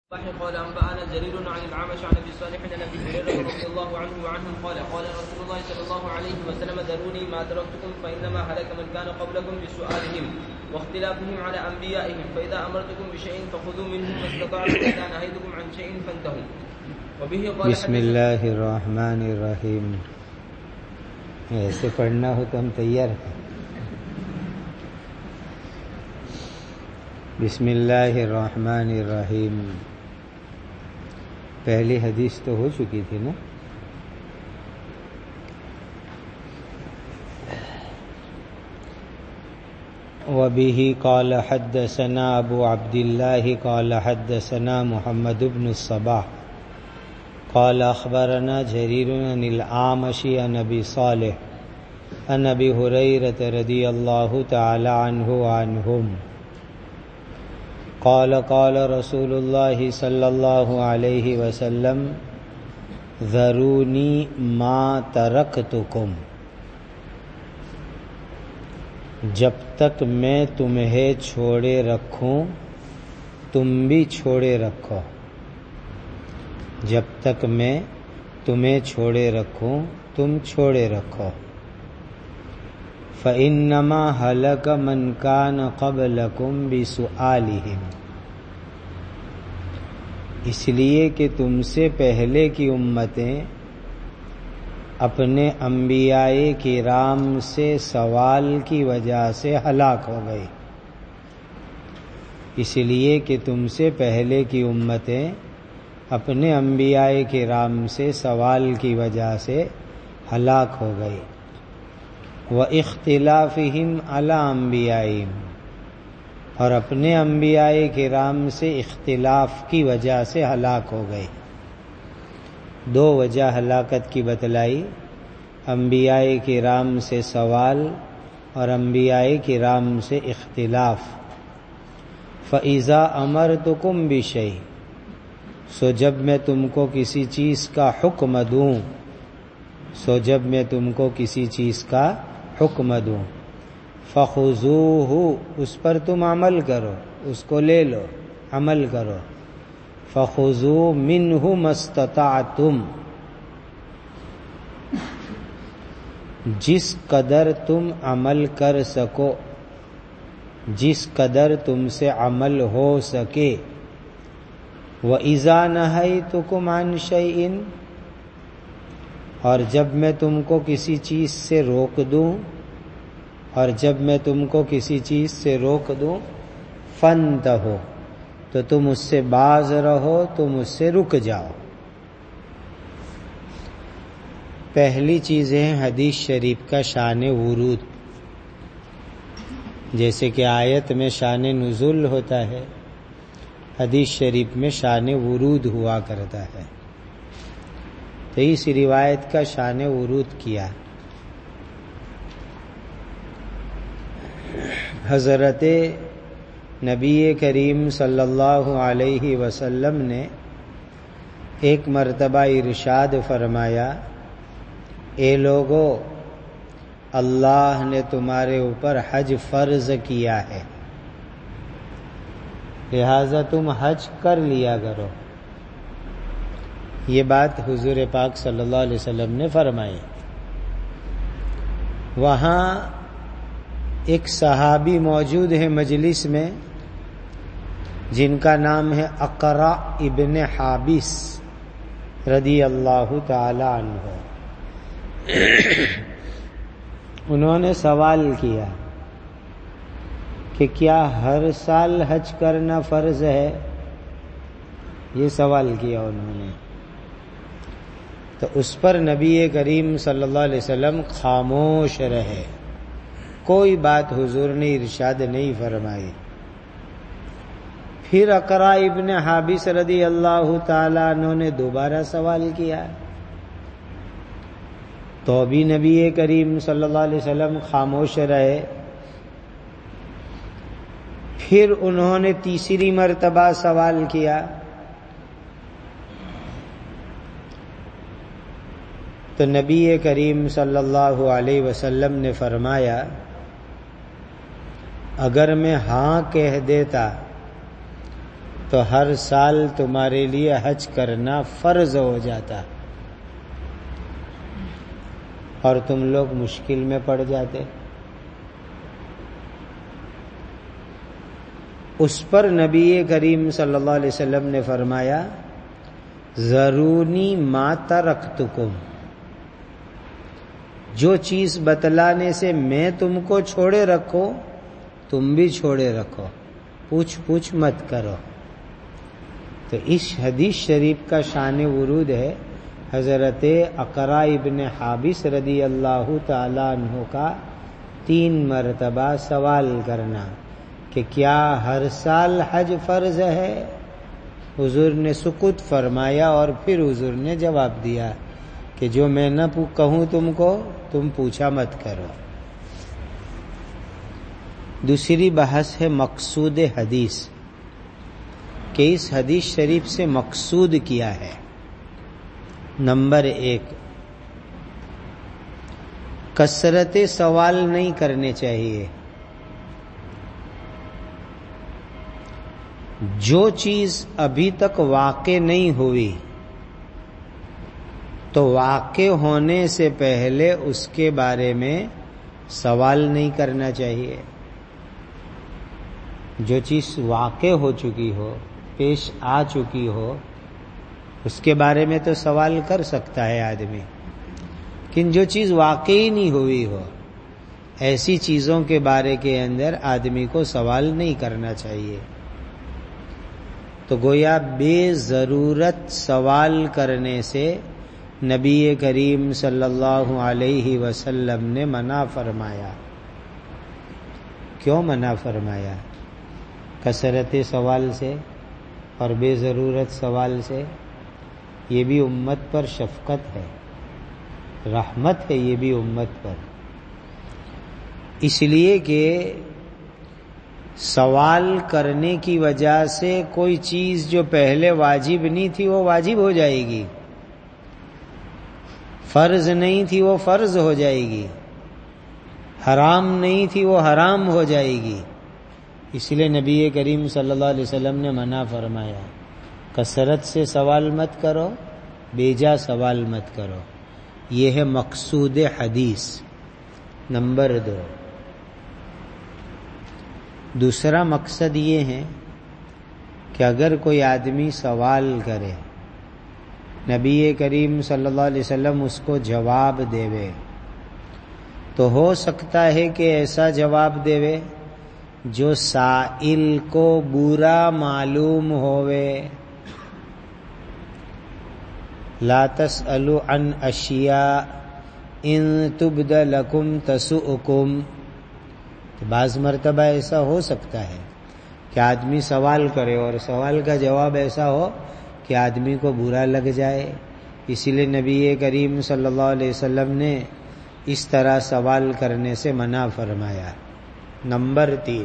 قال أنبأنا جرير عن الأعمش عن أبي صالح عن أبي هريرة رضي الله عنه وعنهم قال قال رسول الله صلى الله عليه وسلم ذروني ما تركتكم فإنما هلك من كان قبلكم بسؤالهم واختلافهم على أنبيائهم فإذا أمرتكم بشيء فخذوا منه ما استطعتم وإذا نهيتكم عن شيء فانتهوا. وبه قال بسم اللہ الرحمن الرحیم. ایسے پڑھنا ہو تو ہم تیار ہیں. بسم اللہ الرحمن الرحیم. پہلی حدیث تو ہو چکی تھی نا. وبه قال حدثنا ابو عبد الله قال حدثنا محمد بن الصباح قال اخبرنا جرير عن الأعمش عن ابي صالح عن ابي هريرة رضي الله تعالى عنه وعنهم قال قال رسول الله صلى الله عليه وسلم ذروني ما تركتكم. جب تک میں تمہیں چھوڑے رکھوں تم بھی چھوڑے رکھو. جب تک میں تمہیں چھوڑے رکھوں تم چھوڑے رکھو. فَإِنَّمَا هَلَكَ مَنْ كَانَ قَبْلَكُمْ بِسُؤَالِهِمْ. اس لیے کہ تم سے پہلے کی امتیں اپنے انبیاء کرام سے سوال کی وجہ سے ہلاک ہو گئی. اس لیے کہ تم سے پہلے کی امتیں اپنے انبیاء کرام سے سوال کی وجہ سے ہلاک ہو گئی. وَإِخْتِلَافِهِمْ عَلَىٰ أَنْبِيَائِهِمْ. اور اپنے انبیاء کرام سے اختلاف کی وجہ سے ہلاک ہو گئی. دو وجہ ہلاکت کی بتلائی: انبیاء کرام سے سوال اور انبیاء کرام سے اختلاف. فَإِذَا أَمَرْتُكُمْ بِشَيْءٍ. سو جب میں تم کو کسی چیز کا حکم دوں فَخُذُوهُ. اس پر تم عمل کرو، اس کو لے لو، عمل کرو. فَخُذُوا مِنْهُ مَا اسْتَطَعْتُمْ. جس قدر تم عمل کر سکو، جس قدر تم سے عمل ہو سکے. وَإِذَا نَهَيْتُكُمْ عَنْ شَيْءٍ. اور جب میں تم کو کسی چیز سے روک دوں فَانْتَهُوا. تو تم اس سے باز رہو، تم اس سے رک جاؤ. پہلی چیز ہے حدیث شریف کا شان ورود. جیسے کہ آیت میں شان نزول ہوتا ہے، حدیث شریف میں شان ورود ہوا کرتا ہے. تو اس روایت کا شان ورود کیا. حضرت نبی کریم صلی اللہ علیہ وسلم نے ایک مرتبہ ارشاد فرمایا: اے لوگو، اللہ نے تمہارے اوپر حج فرض کیا ہے، لہذا تم حج کر لیا کرو. یہ بات حضور پاک صلی اللہ علیہ وسلم نے فرمائی. وہاں ایک صحابی موجود ہے مجلس میں جن کا نام ہے اقرع ابن حابس رضی اللہ تعالی عنہ. انہوں نے سوال کیا کہ کیا ہر سال حج کرنا فرض ہے؟ یہ سوال کیا انہوں نے. تو اس پر نبی کریم صلی اللہ علیہ وسلم خاموش رہے، کوئی بات حضور نے ارشاد نہیں فرمائی. پھر اقرع ابن حابس رضی اللہ تعالی عنہ نے دوبارہ سوال کیا تو بھی نبی کریم صلی اللہ علیہ وسلم خاموش رہے. پھر انہوں نے تیسری مرتبہ سوال کیا تو نبی کریم صلی اللہ علیہ وسلم نے فرمایا: اگر میں ہاں کہہ دیتا تو ہر سال تمہارے لیے حج کرنا فرض ہو جاتا اور تم لوگ مشکل میں پڑ جاتے. اس پر نبی کریم صلی اللہ علیہ وسلم نے فرمایا ذرونی ما ترکتکم، جو چیز بتلانے سے میں تم کو چھوڑے رکھو تم بھی چھوڑے رکھو، پوچھ مت کرو. تو اس حدیث شریف کا شان ورود ہے حضرت اقرا ابن حابس رضی اللہ تعالی عنہ کا 3 مرتبہ سوال کرنا کہ کیا ہر سال حج فرض ہے؟ حضور نے سکوت فرمایا اور پھر حضور نے جواب دیا کہ جو میں نہ کہوں تم کو تم پوچھا مت کرو. دوسری بحث ہے مقصود حدیث کہ اس حدیث شریف سے مقصود کیا ہے. نمبر 1، کثرت سوال نہیں کرنے چاہیے. جو چیز ابھی تک واقع نہیں ہوئی تو واقع ہونے سے پہلے اس کے بارے میں سوال نہیں کرنا چاہیے. جو چیز واقع ہو چکی ہو، پیش آ چکی ہو، اس کے بارے میں تو سوال کر سکتا ہے آدمی، لیکن جو چیز واقعی نہیں ہوئی ہو ایسی چیزوں کے بارے کے اندر آدمی کو سوال نہیں کرنا چاہیے. تو گویا بے ضرورت سوال کرنے سے نبی کریم صلی اللہ علیہ وسلم نے منع فرمایا. کیوں منع فرمایا؟ کثرت سوال سے اور بے ضرورت سوال سے. یہ بھی امت پر شفقت ہے، رحمت ہے یہ بھی امت پر، اس لیے کہ سوال کرنے کی وجہ سے کوئی چیز جو پہلے واجب نہیں تھی وہ واجب ہو جائے گی، فرض نہیں تھی وہ فرض ہو جائے گی، حرام نہیں تھی وہ حرام ہو جائے گی. اس لیے نبی کریم صلی اللہ علیہ وسلم نے منع فرمایا کثرت سے سوال مت کرو، بیجا سوال مت کرو. یہ ہے مقصود حدیث. نمبر 2، دوسرا مقصد یہ ہے کہ اگر کوئی آدمی سوال کرے نبی کریم صلی اللہ علیہ وسلم اس کو جواب دے تو ہو سکتا ہے کہ ایسا جواب دے جو سائل کو برا معلوم ہوئے. لا تسألوا عن اشیاء ان تبد لکم تسؤکم. بعض مرتبہ ایسا ہو سکتا ہے کہ آدمی سوال کرے اور سوال کا جواب ایسا ہو کہ آدمی کو برا لگ جائے. اسی لیے نبی کریم صلی اللہ علیہ وسلم نے اس طرح سوال کرنے سے منع فرمایا. نمبر 3،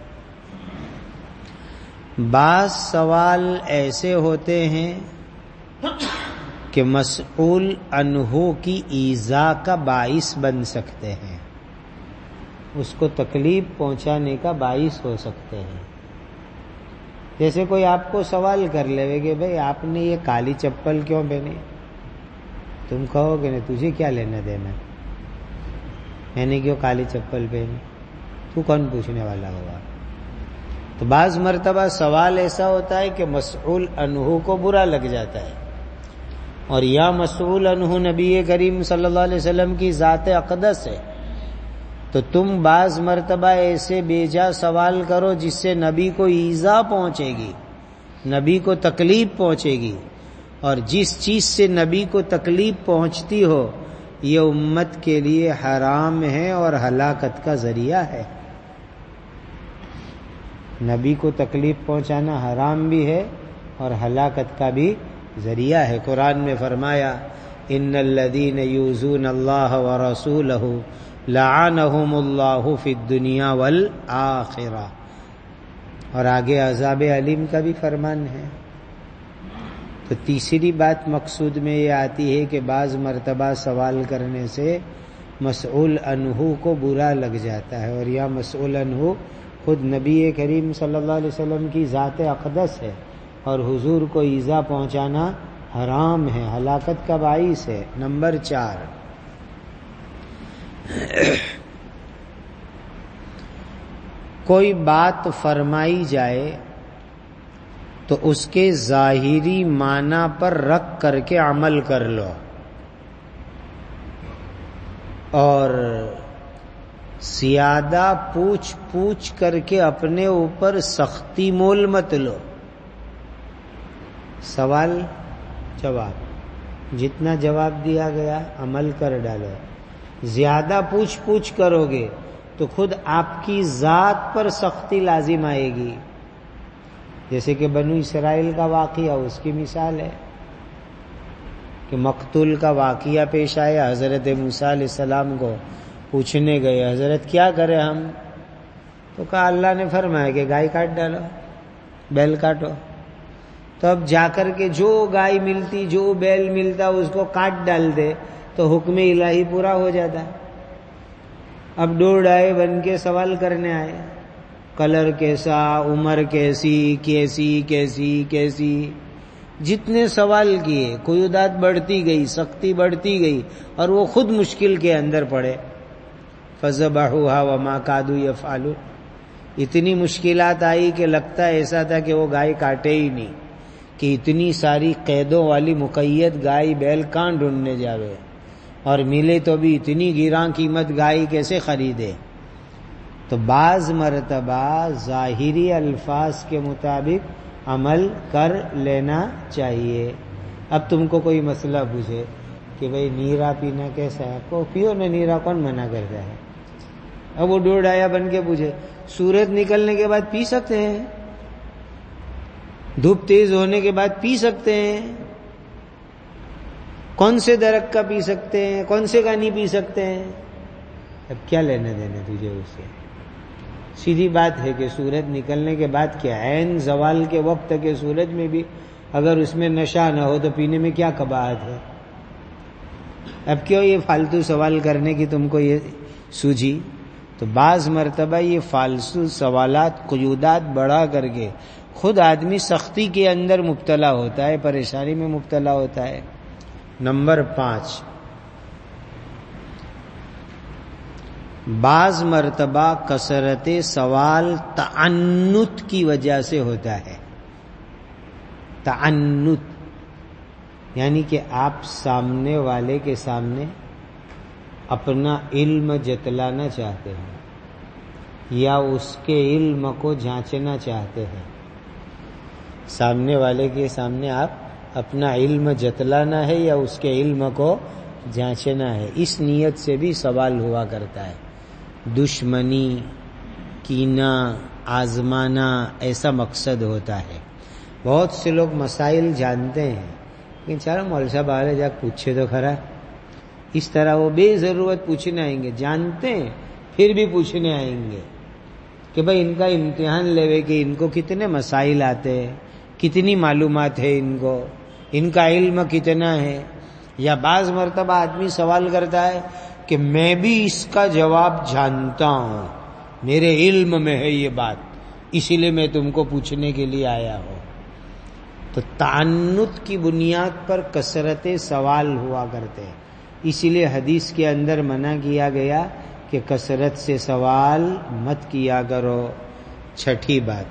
بعض سوال ایسے ہوتے ہیں کہ مسئول عنہ کی ایذا کا باعث بن سکتے ہیں، اس کو تکلیف پہنچانے کا باعث ہو سکتے ہیں. جیسے کوئی آپ کو سوال کر لے کہ بھئی آپ نے یہ کالی چپل کیوں پہنی؟ تم کہو کہ نہیں تجھے کیا لینا دینا، میں نے کیوں کالی چپل پہنی، تو کون پوچھنے والا ہوگا. تو بعض مرتبہ سوال ایسا ہوتا ہے کہ مسئول عنہ کو برا لگ جاتا ہے، اور یا مسئول عنہ نبی کریم صلی اللہ علیہ وسلم کی ذات اقدس ہے. تو تم بعض مرتبہ ایسے بیجا سوال کرو جس سے نبی کو ایذا پہنچے گی، نبی کو تکلیف پہنچے گی، اور جس چیز سے نبی کو تکلیف پہنچتی ہو یہ امت کے لیے حرام ہے اور ہلاکت کا ذریعہ ہے. نبی کو تکلیف پہنچانا حرام بھی ہے اور ہلاکت کا بھی ذریعہ ہے. قرآن میں فرمایا ان الذین یؤذون اللہ ورسولہ لعنہم اللہ فی الدنیا والآخرہ، اور آگے عذاب علیم کا بھی فرمان ہے. تو تیسری بات مقصود میں یہ آتی ہے کہ بعض مرتبہ سوال کرنے سے مسئول عنہ کو برا لگ جاتا ہے، اور یا مسئول عنہ خود نبی کریم صلی اللہ علیہ وسلم کی ذات اقدس ہے، اور حضور کو ایذا پہنچانا حرام ہے، ہلاکت کا باعث ہے۔ نمبر 4، کوئی بات فرمائی جائے تو اس کے ظاہری معنی پر رکھ کر کے عمل کر لو، اور زیادہ پوچھ کر کے اپنے اوپر سختی مول مت لو۔ سوال جواب، جتنا جواب دیا گیا عمل کر ڈالو۔ زیادہ پوچھ کرو گے تو خود آپ کی ذات پر سختی لازم آئے گی، جیسے کہ بنو اسرائیل کا واقعہ اس کی مثال ہے کہ مقتول کا واقعہ پیش آیا، حضرت موسیٰ علیہ السلام کو پوچھنے گئے حضرت کیا کریں ہم، تو کہا اللہ نے فرمایا کہ گائے کاٹ ڈالو، بیل کاٹو۔ تو اب جا کر کے جو گائے ملتی جو بیل ملتا اس کو کاٹ ڈالتے تو حکم الہی پورا ہو جاتا۔ اب ڈوڑائے بن کے سوال کرنے آئے، کلر کیسا، عمر کیسی کیسی کیسی کیسی، جتنے سوال کیے قیودات بڑھتی گئی، سختی بڑھتی گئی، اور وہ خود مشکل کے اندر پڑے۔ فَذَبَحُوهَا وَمَا كَادُوا يَفْعَلُونَ، اتنی مشکلات آئی کہ لگتا ایسا تھا کہ وہ گائے کاٹے ہی نہیں، کہ اتنی ساری قیدوں والی مقید گائے بیل کہاں ڈھونڈنے جاوے، اور ملے تو بھی اتنی گراں قیمت گائے کیسے خریدے۔ تو بعض مرتبہ ظاہری الفاظ کے مطابق عمل کر لینا چاہیے۔ اب تم کو کوئی مسئلہ پوچھے کہ بھئی نیرا پینا کیسا ہے، کو پیو نہ، نیرا کون منع کرتا ہے؟ اب وہ ڈوڑ آیا بن کے پوچھے سورج نکلنے کے بعد پی سکتے ہیں، دھوپ تیز ہونے کے بعد پی سکتے ہیں، کون سے درخت کا پی سکتے ہیں، کون سے کا نہیں پی سکتے ہیں؟ اب کیا لینے دینے تجھے اس سے؟ سیدھی بات ہے کہ سورج نکلنے کے بعد کیا، عین زوال کے وقت کے سورج میں بھی اگر اس میں نشہ نہ ہو تو پینے میں کیا قباحت ہے؟ اب کیوں یہ فالتو سوال کرنے کی تم کو یہ سوجھی؟ تو بعض مرتبہ یہ فالتو سوالات قیودات بڑھا کر کے خود آدمی سختی کے اندر مبتلا ہوتا ہے، پریشانی میں مبتلا ہوتا ہے۔ نمبر 5، بعض مرتبہ کثرت سوال تعنت کی وجہ سے ہوتا ہے۔ تعنت یعنی کہ آپ سامنے والے کے سامنے اپنا علم جتلانا چاہتے ہیں یا اس کے علم کو جانچنا چاہتے ہیں۔ سامنے والے کے سامنے آپ اپنا علم جتلانا ہے یا اس کے علم کو جانچنا ہے، اس نیت سے بھی سوال ہوا کرتا ہے۔ دشمنی، کینہ، آزمانا ایسا مقصد ہوتا ہے۔ بہت سے لوگ مسائل جانتے ہیں لیکن چلو مولوی صاحب آگے جا پوچھے تو کھرا، اس طرح وہ بے ضرورت پوچھنے آئیں گے، جانتے ہیں پھر بھی پوچھنے آئیں گے کہ بھئی ان کا امتحان لیوے کہ ان کو کتنے مسائل آتے ہیں، کتنی معلومات ہے ان کو، ان کا علم کتنا ہے۔ یا بعض مرتبہ آدمی سوال کرتا ہے کہ میں بھی اس کا جواب جانتا ہوں، میرے علم میں ہے یہ بات، اسی لیے میں تم کو پوچھنے کے لیے آیا ہوں۔ تو تعنت کی بنیاد پر کثرت سوال ہوا کرتے ہیں، اسی لیے حدیث کے اندر منع کیا گیا کہ کثرت سے سوال مت کیا کرو۔ 6 بات،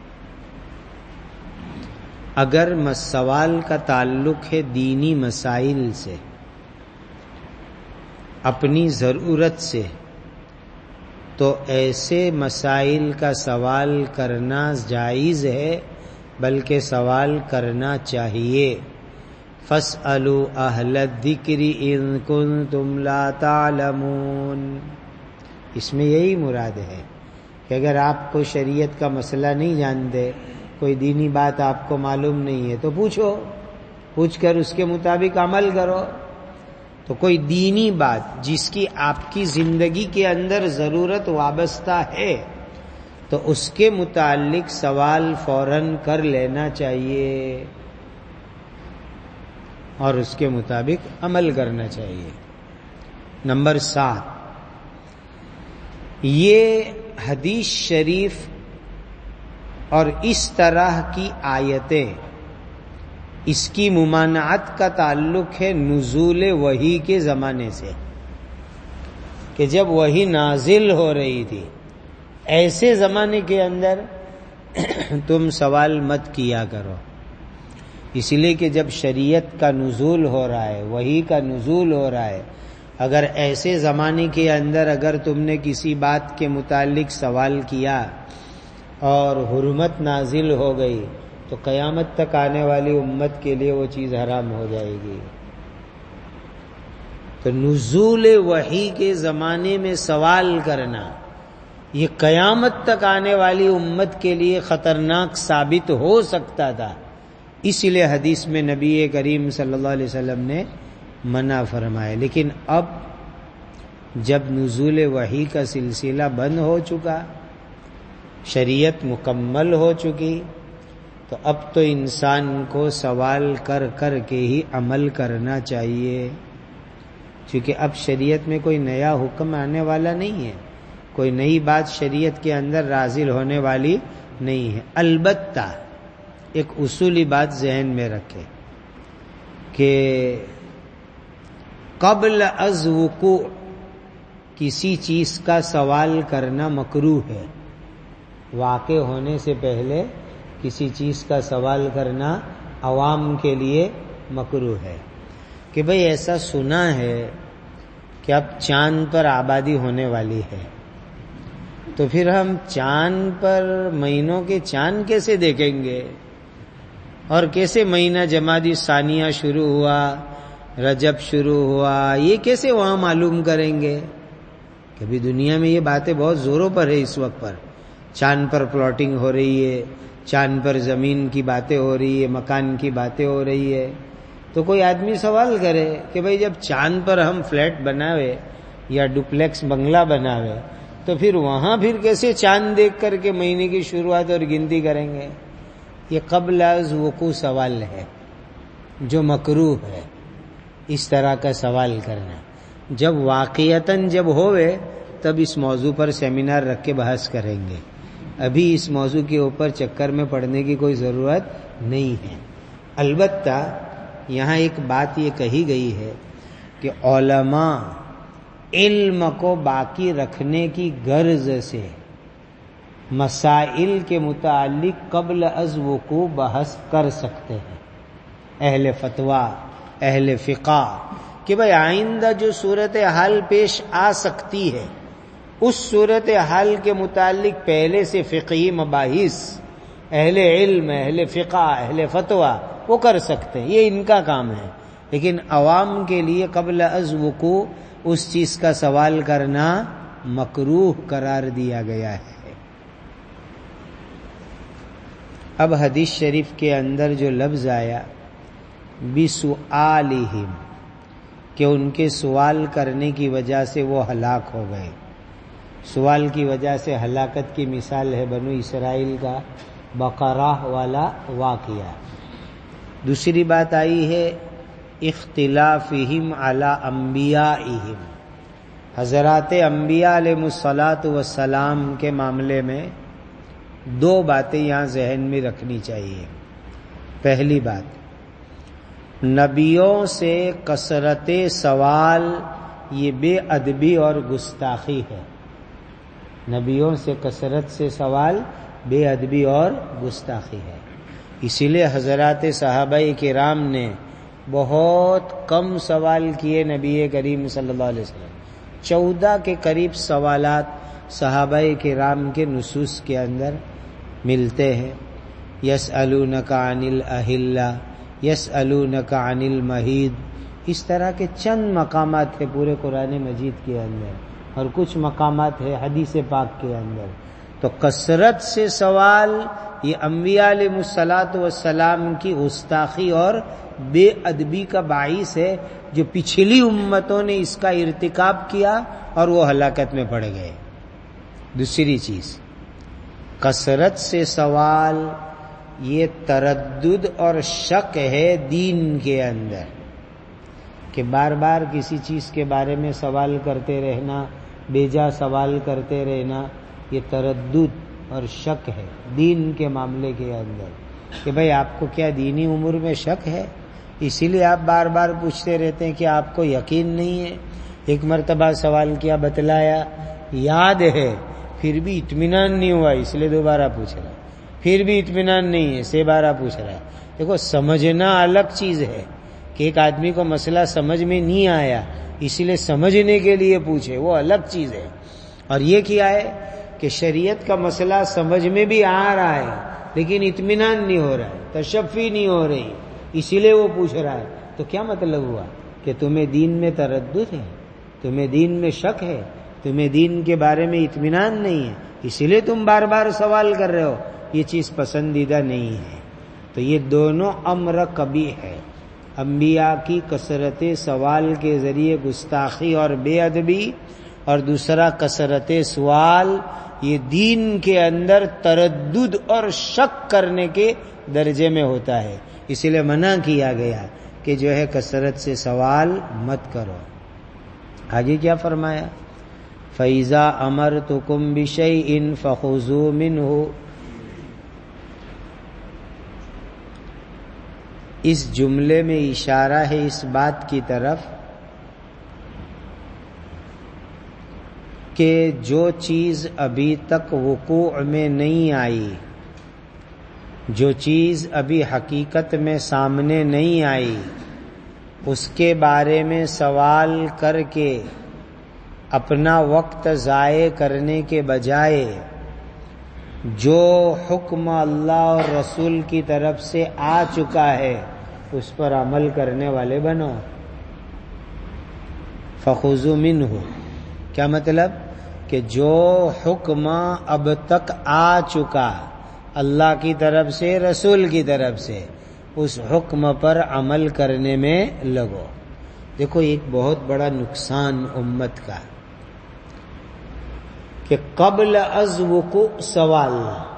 اگر سوال کا تعلق ہے دینی مسائل سے، اپنی ضرورت سے، تو ایسے مسائل کا سوال کرنا جائز ہے، بلکہ سوال کرنا چاہیے۔ فَاسْأَلُوا أَهْلَ الذِّكْرِ إِن كُنتُمْ لَا تَعْلَمُونَ، اس میں یہی مراد ہے کہ اگر آپ کو شریعت کا مسئلہ نہیں جانتے، کوئی دینی بات آپ کو معلوم نہیں ہے تو پوچھ کر اس کے مطابق عمل کرو۔ تو کوئی دینی بات جس کی آپ کی زندگی کے اندر ضرورت وابستہ ہے تو اس کے متعلق سوال فوراً کر لینا چاہیے اور اس کے مطابق عمل کرنا چاہیے۔ نمبر 7، یہ حدیث شریف اور اس طرح کی آیتیں، اس کی ممانعت کا تعلق ہے نزول وحی کے زمانے سے، کہ جب وحی نازل ہو رہی تھی ایسے زمانے کے اندر تم سوال مت کیا کرو، اس لیے کہ جب شریعت کا نزول ہو رہا ہے، وحی کا نزول ہو رہا ہے، اگر ایسے زمانے کے اندر اگر تم نے کسی بات کے متعلق سوال کیا اور حرمت نازل ہو گئی تو قیامت تک آنے والی امت کے لیے وہ چیز حرام ہو جائے گی۔ تو نزول وحی کے زمانے میں سوال کرنا یہ قیامت تک آنے والی امت کے لیے خطرناک ثابت ہو سکتا تھا، اس لیے حدیث میں نبی کریم صلی اللہ علیہ وسلم نے منع فرمایا۔ لیکن اب جب نزول وحی کا سلسلہ بند ہو چکا، شریعت مکمل ہو چکی، تو اب تو انسان کو سوال کر کر کے ہی عمل کرنا چاہیے، کیونکہ اب شریعت میں کوئی نیا حکم آنے والا نہیں ہے، کوئی نئی بات شریعت کے اندر نازل ہونے والی نہیں ہے۔ البتہ ایک اصولی بات ذہن میں رکھے کہ قبل از وقوع کسی چیز کا سوال کرنا مکروہ ہے، واقع ہونے سے پہلے کسی چیز کا سوال کرنا عوام کے لیے مکروہ ہے، کہ بھئی ایسا سنا ہے کہ اب چاند پر آبادی ہونے والی ہے، تو پھر ہم چاند پر مہینوں کے چاند کیسے دیکھیں گے، اور کیسے مہینہ جمادی ثانیہ شروع ہوا، رجب شروع ہوا، یہ کیسے وہاں معلوم کریں گے؟ کبھی دنیا میں یہ باتیں بہت زوروں پر ہے اس وقت پر، چاند پر پلاٹنگ ہو رہی ہے، چاند پر زمین کی باتیں ہو رہی ہے، مکان کی باتیں ہو رہی ہے، تو کوئی آدمی سوال کرے کہ بھئی جب چاند پر ہم فلیٹ بناوے یا ڈپلیکس بنگلہ بناوے تو پھر وہاں پھر کیسے چاند دیکھ کر کے مہینے کی شروعات اور گنتی کریں گے؟ یہ قبل از وقوع سوال ہے جو مکروہ ہے، اس طرح کا سوال کرنا۔ جب واقعتاً جب ہوئے تب اس موضوع پر سیمینار رکھ کے بحث کریں گے، ابھی اس موضوع کے اوپر چکر میں پڑنے کی کوئی ضرورت نہیں ہے۔ البتہ یہاں ایک بات یہ کہی گئی ہے کہ علماء علم کو باقی رکھنے کی غرض سے مسائل کے متعلق قبل از وقوع بحث کر سکتے ہیں، اہل فتویٰ، اہل فقہ، کہ بھئی آئندہ جو صورتحال پیش آ سکتی ہے اس صورتحال کے متعلق پہلے سے فقہی مباحث اہل علم، اہل فقہ، اہل فتویٰ وہ کر سکتے ہیں، یہ ان کا کام ہے۔ لیکن عوام کے لیے قبل از وقوع اس چیز کا سوال کرنا مکروہ قرار دیا گیا ہے۔ اب حدیث شریف کے اندر جو لفظ آیا بِسُؤَالِهِمْ، کہ ان کے سوال کرنے کی وجہ سے وہ ہلاک ہو گئے، سوال کی وجہ سے ہلاکت کی مثال ہے بنو اسرائیل کا بقرہ والا واقعہ۔ دوسری بات آئی ہے اختلافہم علی انبیائہم، حضرات انبیاء علیہ الصلاۃ والسلام کے معاملے میں دو باتیں یہاں ذہن میں رکھنی چاہیے۔ پہلی بات، نبیوں سے کثرت سوال یہ بے ادبی اور گستاخی ہے، نبیوں سے کثرت سے سوال بے ادبی اور گستاخی ہے۔ اسی لیے حضرات صحابہ کرام نے بہت کم سوال کیے نبی کریم صلی اللہ علیہ وسلم، 14 کے قریب سوالات صحابہ کرام کے نصوص کے اندر ملتے ہیں۔ یسألونک عن الاہلہ، یسألونک عن المحیض، اس طرح کے چند مقامات ہیں پورے قرآن مجید کے اندر، اور کچھ مقامات ہیں حدیث پاک کے اندر۔ تو کثرت سے سوال یہ انبیاء علیہ الصلاۃ والسلام کی گستاخی اور بے ادبی کا باعث ہے، جو پچھلی امتوں نے اس کا ارتکاب کیا اور وہ ہلاکت میں پڑ گئے۔ دوسری چیز، کثرت سے سوال یہ تردد اور شک ہے دین کے اندر، کہ بار بار کسی چیز کے بارے میں سوال کرتے رہنا، بیجا سوال کرتے رہنا، یہ تردد اور شک ہے دین کے معاملے کے اندر کہ بھئی آپ کو کیا دینی امور میں شک ہے، اسی لیے آپ بار بار پوچھتے رہتے ہیں کہ آپ کو یقین نہیں ہے. ایک مرتبہ سوال کیا، بتلایا، یاد ہے، پھر بھی اطمینان نہیں ہوا، اس لیے دوبارہ پوچھ رہا ہے. پھر بھی اطمینان نہیں ہے، سے بارہ پوچھ رہا ہے. دیکھو سمجھنا الگ چیز ہے کہ ایک آدمی کو مسئلہ سمجھ میں نہیں آیا اسی لیے سمجھنے کے لیے پوچھے، وہ الگ چیز ہے. اور یہ کیا ہے کہ شریعت کا مسئلہ سمجھ میں بھی آ رہا ہے لیکن اطمینان نہیں ہو رہا ہے، تشفی نہیں ہو رہی، اسی لیے وہ پوچھ رہا ہے. تو کیا مطلب ہوا کہ تمہیں دین میں تردد ہے، تمہیں دین میں شک ہے، تمہیں دین کے بارے میں اطمینان نہیں ہے، اسی لیے تم بار بار سوال کر رہے ہو. یہ چیز پسندیدہ نہیں ہے. تو یہ دونوں امر قبیح ہے، انبیاء کی کثرت سوال کے ذریعے گستاخی اور بے ادبی، اور دوسرا کثرت سوال یہ دین کے اندر تردد اور شک کرنے کے درجے میں ہوتا ہے. اسی لیے منع کیا گیا کہ جو ہے کثرت سے سوال مت کرو. آگے کیا فرمایا، فَإِذَا أَمَرْتُكُمْ بِشَيْءٍ فَخُذُوا مِنْهُ. اس جملے میں اشارہ ہے اس بات کی طرف کہ جو چیز ابھی تک وقوع میں نہیں آئی، جو چیز ابھی حقیقت میں سامنے نہیں آئی، اس کے بارے میں سوال کر کے اپنا وقت ضائع کرنے کے بجائے جو حکم اللہ اور رسول کی طرف سے آ چکا ہے اس پر عمل کرنے والے بنو. فخذوا منہ، کیا مطلب کہ جو حکم اب تک آ چکا اللہ کی طرف سے رسول کی طرف سے، اس حکم پر عمل کرنے میں لگو. دیکھو ایک بہت بڑا نقصان امت کا کہ قبل از وقوع سوال،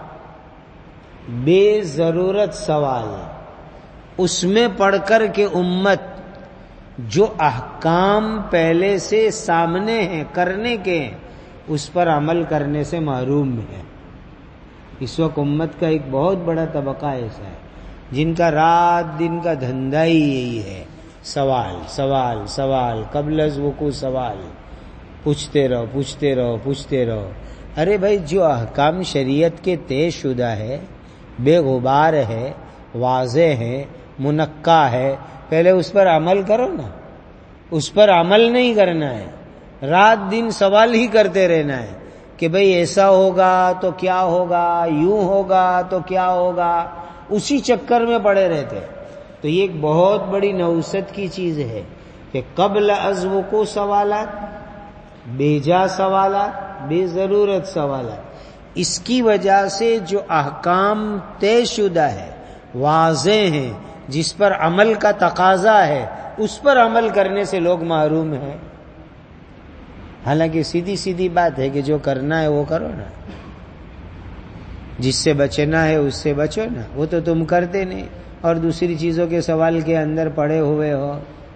بے ضرورت سوال، اس میں پڑھ کر کے امت جو احکام پہلے سے سامنے ہیں کرنے کے ہیں اس پر عمل کرنے سے محروم ہے. اس وقت امت کا ایک بہت بڑا طبقہ ایسا ہے جن کا رات دن کا دھندا ہی یہی ہے، سوال سوال سوال، قبل از وقوع سوال، پوچھتے رہو پوچھتے رہو پوچھتے رہو. ارے بھائی جو احکام شریعت کے طے شدہ ہے، بے غبار ہے، واضح ہے، منقع ہے، پہلے اس پر عمل کرو نا. اس پر عمل نہیں کرنا ہے، رات دن سوال ہی کرتے رہنا ہے کہ بھئی ایسا ہوگا تو کیا ہوگا، یوں ہوگا تو کیا ہوگا، اسی چکر میں پڑے رہتے. تو یہ ایک بہت بڑی نوست کی چیز ہے کہ قبل از وقوع سوالات، بے جا سوالات، بے ضرورت سوالات. اس کی وجہ سے جو احکام طے شدہ ہے، واضح ہیں، جس پر عمل کا تقاضا ہے، اس پر عمل کرنے سے لوگ محروم ہیں. حالانکہ سیدھی سیدھی بات ہے کہ جو کرنا ہے وہ کرو نا، جس سے بچنا ہے اس سے بچو نا، وہ تو تم کرتے نہیں اور دوسری چیزوں کے سوال کے اندر پڑے ہوئے ہو.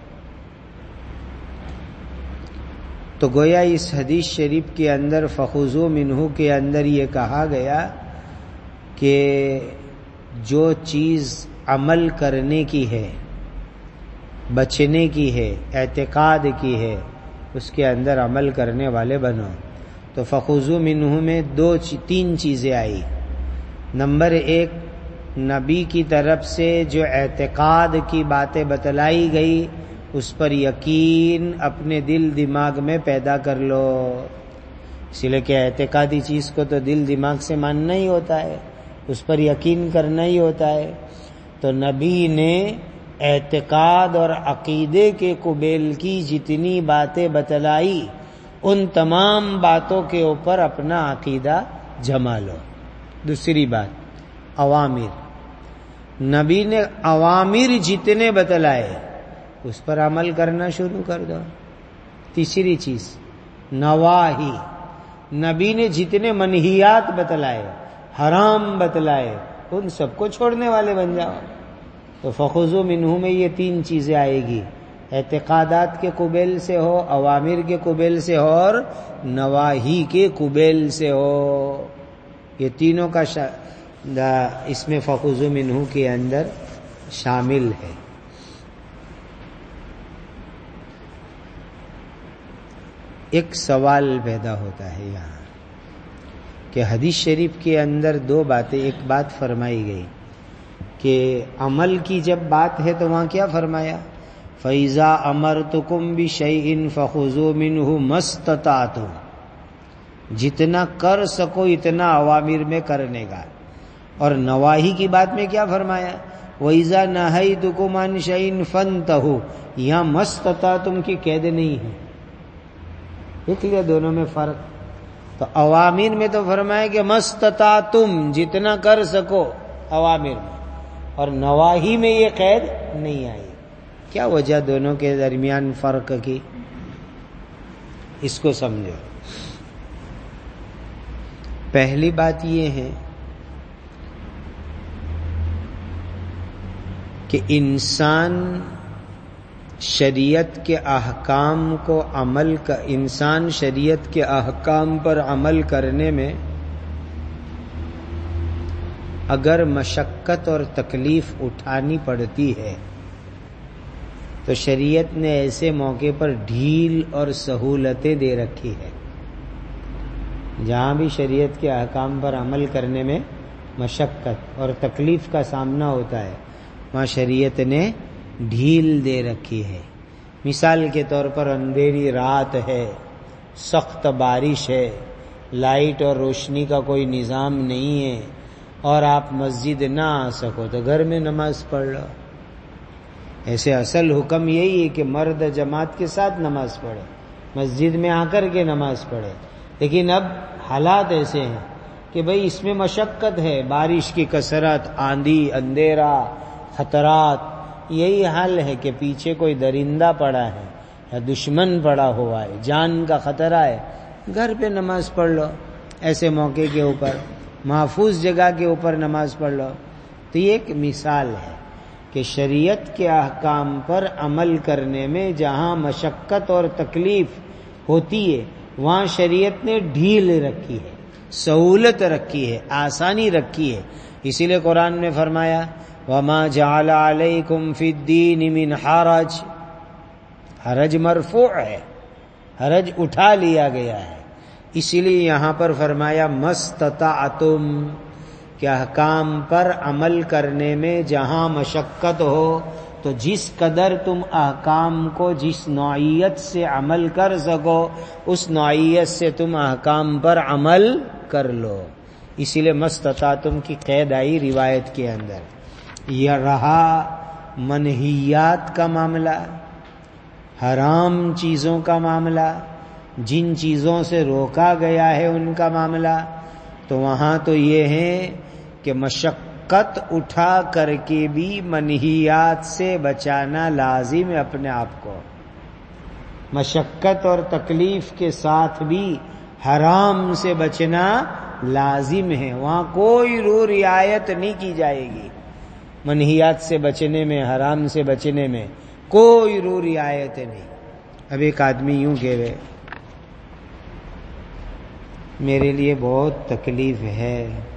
تو گویا اس حدیث شریف کے اندر فخذوا منہ کے اندر یہ کہا گیا کہ جو چیز عمل کرنے کی ہے، بچنے کی ہے، اعتقاد کی ہے، اس کے اندر عمل کرنے والے بنو. تو فخذوا منہ میں تین چیزیں آئی. نمبر ایک، نبی کی طرف سے جو اعتقاد کی باتیں بتلائی گئی اس پر یقین اپنے دل دماغ میں پیدا کر لو. اس لیے کہ اعتقادی چیز کو تو دل دماغ سے ماننا ہی ہوتا ہے، اس پر یقین کرنا ہی ہوتا ہے. تو نبی نے اعتقاد اور عقیدے کے قبیل کی جتنی باتیں بتلائی ان تمام باتوں کے اوپر اپنا عقیدہ جما لو. دوسری بات، اوامر، نبی نے اوامر جتنے بتلائے اس پر عمل کرنا شروع کر دو. تیسری چیز، نواہی، نبی نے جتنے منہیات بتلائے، حرام بتلائے، ان سب کو چھوڑنے والے بن جاؤ. تو فخذوا منہ میں یہ تین چیزیں آئے گی، اعتقادات کے قبیل سے ہو، اوامر کے قبیل سے ہو، اور نواہی کے قبیل سے ہو. یہ تینوں کا اس میں فخذوا منہ کے اندر شامل ہے. ایک سوال پیدا ہوتا ہے یہاں کہ حدیث شریف کے اندر دو باتیں. ایک بات فرمائی گئی کہ عمل کی جب بات ہے تو وہاں کیا فرمایا؟ فَإِذَا أَمَرْتُكُمْ بِشَيْءٍ فَخُذُوا مِنْهُ مَا اسْتَطَعْتُمْ. جتنا کر سکو اتنا اوامر میں کرنے کا. اور نواہی کی بات میں کیا فرمایا؟ وَإِذَا نَهَيْتُكُمْ عَنْ شَيْءٍ فَانْتَهُوا. یہاں مَا اسْتَطَعْتُمْ کی قید نہیں ہے. دیکھ لیا دونوں میں فرق. تو اوامر میں تو فرمایا کہ مَا اسْتَطَعْتُمْ جتنا کر سکو اوامر میں، اور نواہی میں یہ قید نہیں آئی. کیا وجہ دونوں کے درمیان فرق کی؟ اس کو سمجھو. پہلی بات یہ ہے کہ انسان شریعت کے احکام کو انسان شریعت کے احکام پر عمل کرنے میں اگر مشقت اور تکلیف اٹھانی پڑتی ہے تو شریعت نے ایسے موقع پر ڈھیل اور سہولتیں دے رکھی ہے. جہاں بھی شریعت کے احکام پر عمل کرنے میں مشقت اور تکلیف کا سامنا ہوتا ہے وہاں شریعت نے ڈھیل دے رکھی ہے. مثال کے طور پر اندھیری رات ہے، سخت بارش ہے، لائٹ اور روشنی کا کوئی نظام نہیں ہے اور آپ مسجد نہ آ سکو تو گھر میں نماز پڑھ لو. ایسے اصل حکم یہی ہے کہ مرد جماعت کے ساتھ نماز پڑھے، مسجد میں آ کر کے نماز پڑھے. لیکن اب حالات ایسے ہیں کہ بھئی اس میں مشقت ہے، بارش کی کثرت، آندھی، اندھیرا، خطرات. یہی حال ہے کہ پیچھے کوئی درندہ پڑا ہے یا دشمن پڑا ہوا ہے، جان کا خطرہ ہے، گھر پہ نماز پڑھ لو. ایسے موقع کے اوپر محفوظ جگہ کے اوپر نماز پڑھ لو. تو یہ ایک مثال ہے کہ شریعت کے احکام پر عمل کرنے میں جہاں مشقت اور تکلیف ہوتی ہے وہاں شریعت نے ڈھیل رکھی ہے، سہولت رکھی ہے، آسانی رکھی ہے. اسی لیے قرآن میں فرمایا وَمَا جَعَلَ عَلَيْكُمْ فِي الدِّينِ مِنْ حَرَجٍ. حرج مرفوع ہے، حرج اٹھا لیا گیا ہے. اسی لیے یہاں پر فرمایا مَسْتَطَعْتُمْ کہ احکام پر عمل کرنے میں جہاں مشقت ہو تو جس قدر تم احکام کو جس نوعیت سے عمل کر سکو اس نوعیت سے تم احکام پر عمل کر لو. اسی لیے مستطاعتم کی قید آئی روایت کے اندر. یہ رہا منہیات کا معاملہ، حرام چیزوں کا معاملہ، جن چیزوں سے روکا گیا ہے ان کا معاملہ. تو وہاں تو یہ ہے کہ مشقت اٹھا کر کے بھی منہیات سے بچانا لازم ہے اپنے آپ کو. مشقت اور تکلیف کے ساتھ بھی حرام سے بچنا لازم ہے. وہاں کوئی رعایت نہیں کی جائے گی. منہیات سے بچنے میں، حرام سے بچنے میں کوئی رعایت نہیں. اب ایک آدمی یوں کہے میرے لیے بہت تکلیف ہے،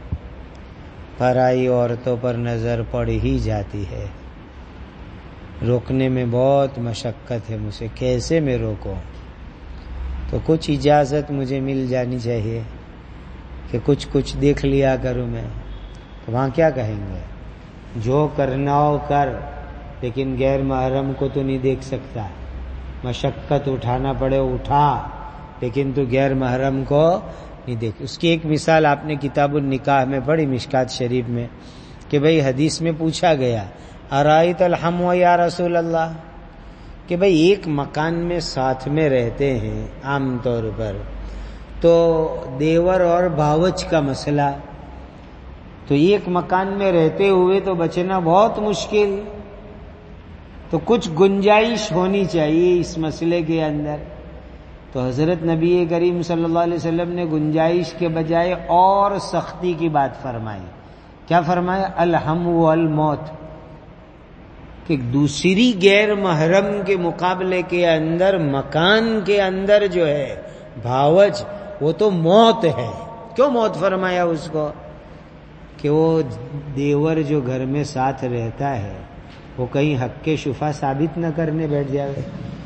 پرائی عورتوں پر نظر پڑ ہی جاتی ہے، روکنے میں بہت مشقت ہے، مجھے کیسے میں روکوں؟ تو کچھ اجازت مجھے مل جانی چاہیے کہ کچھ دیکھ لیا کروں میں. تو وہاں کیا کہیں گے؟ جو کرنا ہو کر، لیکن غیر محرم کو تو نہیں دیکھ سکتا. مشقت اٹھانا پڑے اٹھا، لیکن تو غیر محرم کو نہیں دیکھ. اس کی ایک مثال آپ نے کتاب النکاح میں پڑھی مشکات شریف میں کہ بھئی حدیث میں پوچھا گیا ارائیت الحمو یا رسول اللہ کہ بھئی ایک مکان میں ساتھ میں رہتے ہیں عام طور پر، تو دیور اور باوچ کا مسئلہ، تو ایک مکان میں رہتے ہوئے تو بچنا بہت مشکل، تو کچھ گنجائش ہونی چاہیے اس مسئلے کے اندر. تو حضرت نبی کریم صلی اللہ علیہ وسلم نے گنجائش کے بجائے اور سختی کی بات فرمائی. کیا فرمایا؟ الحم والموت، کہ دوسری غیر محرم کے مقابلے کے اندر مکان کے اندر جو ہے بھاوج وہ تو موت ہے. کیوں موت فرمایا اس کو؟ کہ وہ دیور جو گھر میں ساتھ رہتا ہے وہ کہیں حق کے شفا ثابت نہ کرنے بیٹھ جائے.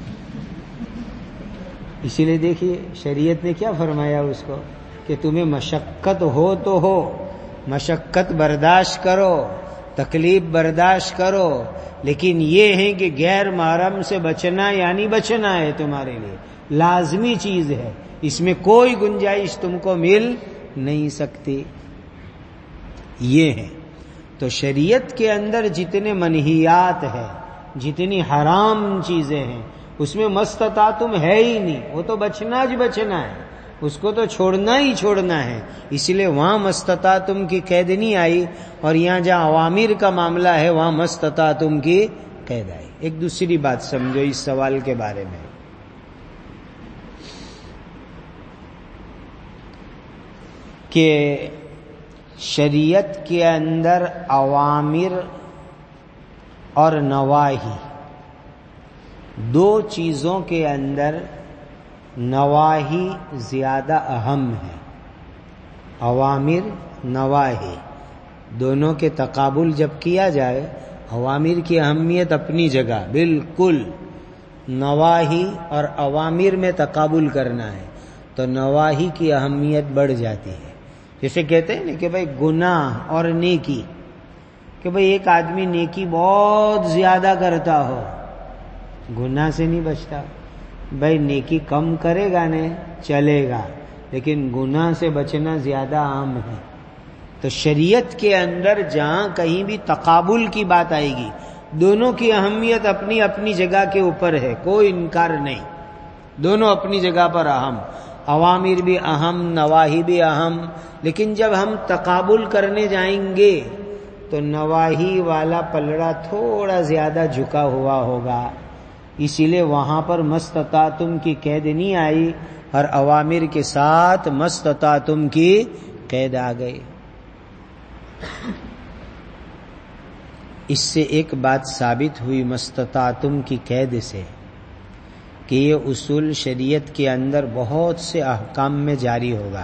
اسی لیے دیکھیے شریعت نے کیا فرمایا اس کو کہ تمہیں مشقت ہو تو ہو، مشقت برداشت کرو، تکلیف برداشت کرو، لیکن یہ ہے کہ غیر محرم سے بچنا یعنی بچنا ہے، تمہارے لیے لازمی چیز ہے، اس میں کوئی گنجائش تم کو مل نہیں سکتی. یہ ہے تو شریعت کے اندر جتنے منہیات ہیں، جتنی حرام چیزیں ہیں، اس میں مستطاعتم ہے ہی نہیں، وہ تو بچنا ہی بچنا ہے، اس کو تو چھوڑنا ہی چھوڑنا ہے. اس لیے وہاں مستطاعتم کی قید نہیں آئی، اور یہاں جہاں اوامر کا معاملہ ہے وہاں مستطاعتم کی قید آئی. ایک دوسری بات سمجھو اس سوال کے بارے میں کہ شریعت کے اندر اوامر اور نواہی، دو چیزوں کے اندر نواہی زیادہ اہم ہے. اوامر نواہی دونوں کے تقابل جب کیا جائے، اوامر کی اہمیت اپنی جگہ بالکل، نواہی اور اوامر میں تقابل کرنا ہے تو نواہی کی اہمیت بڑھ جاتی ہے. جیسے کہتے ہیں نا کہ بھائی گناہ اور نیکی، کہ بھائی ایک آدمی نیکی بہت زیادہ کرتا ہو گناہ سے نہیں بچتا. بھائی نیکی کم کرے گا نے چلے گا، لیکن گناہ سے بچنا زیادہ عام ہے. تو شریعت کے اندر جہاں کہیں بھی تقابل کی بات آئے گی، دونوں کی اہمیت اپنی اپنی جگہ کے اوپر ہے، کوئی انکار نہیں، دونوں اپنی جگہ پر اہم، اوامر بھی اہم، نواہی بھی اہم. لیکن جب ہم تقابل کرنے جائیں گے تو نواہی والا پلڑا تھوڑا زیادہ جھکا ہوا ہوگا، اسی لیے وہاں پر مستطاعتم کی قید نہیں آئی اور اوامر کے ساتھ مستطاعتم کی قید آ گئی. اس سے ایک بات ثابت ہوئی مستطاعتم کی قید سے کہ یہ اصول شریعت کے اندر بہت سے احکام میں جاری ہوگا.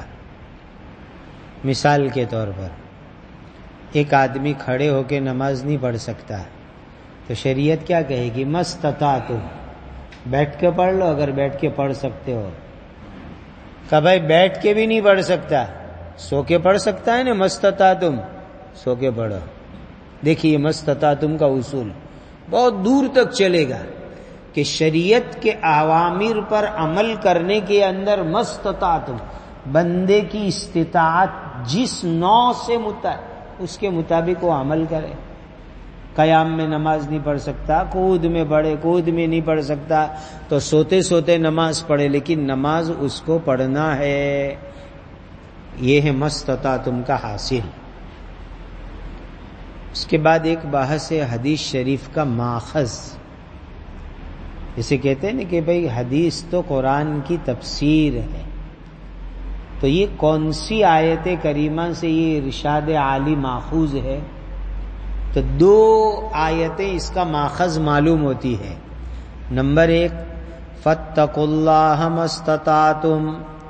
مثال کے طور پر ایک آدمی کھڑے ہو کے نماز نہیں پڑھ سکتا تو شریعت کیا کہے گی؟ مستطاعتم، بیٹھ کے پڑھ لو اگر بیٹھ کے پڑھ سکتے ہو. کہ بھائی بیٹھ کے بھی نہیں پڑھ سکتا، سو کے پڑھ سکتا ہے نا، مستطاعتم، سو کے پڑھو. دیکھیے مستطاعتم کا اصول بہت دور تک چلے گا کہ شریعت کے اوامر پر عمل کرنے کے اندر مستطاعتم، بندے کی استطاعت جس نوع سے اس کے مطابق وہ عمل کرے. قیام میں نماز نہیں پڑھ سکتا، قعود میں پڑھے، قعود میں نہیں پڑھ سکتا تو سوتے سوتے نماز پڑھے، لیکن نماز اس کو پڑھنا ہے. یہ ہے مستطاعتم کا حاصل. اس کے بعد ایک بحث ہے حدیث شریف کا ماخذ. جسے کہتے ہیں نا کہ بھئی حدیث تو قرآن کی تفسیر ہے، تو یہ کون سی آیت کریمہ سے یہ ارشاد عالی ماخوذ ہے؟ تو دو آیتیں اس کا ماخذ معلوم ہوتی ہے. نمبر ایک فاتقوا اللہ مستطعتم،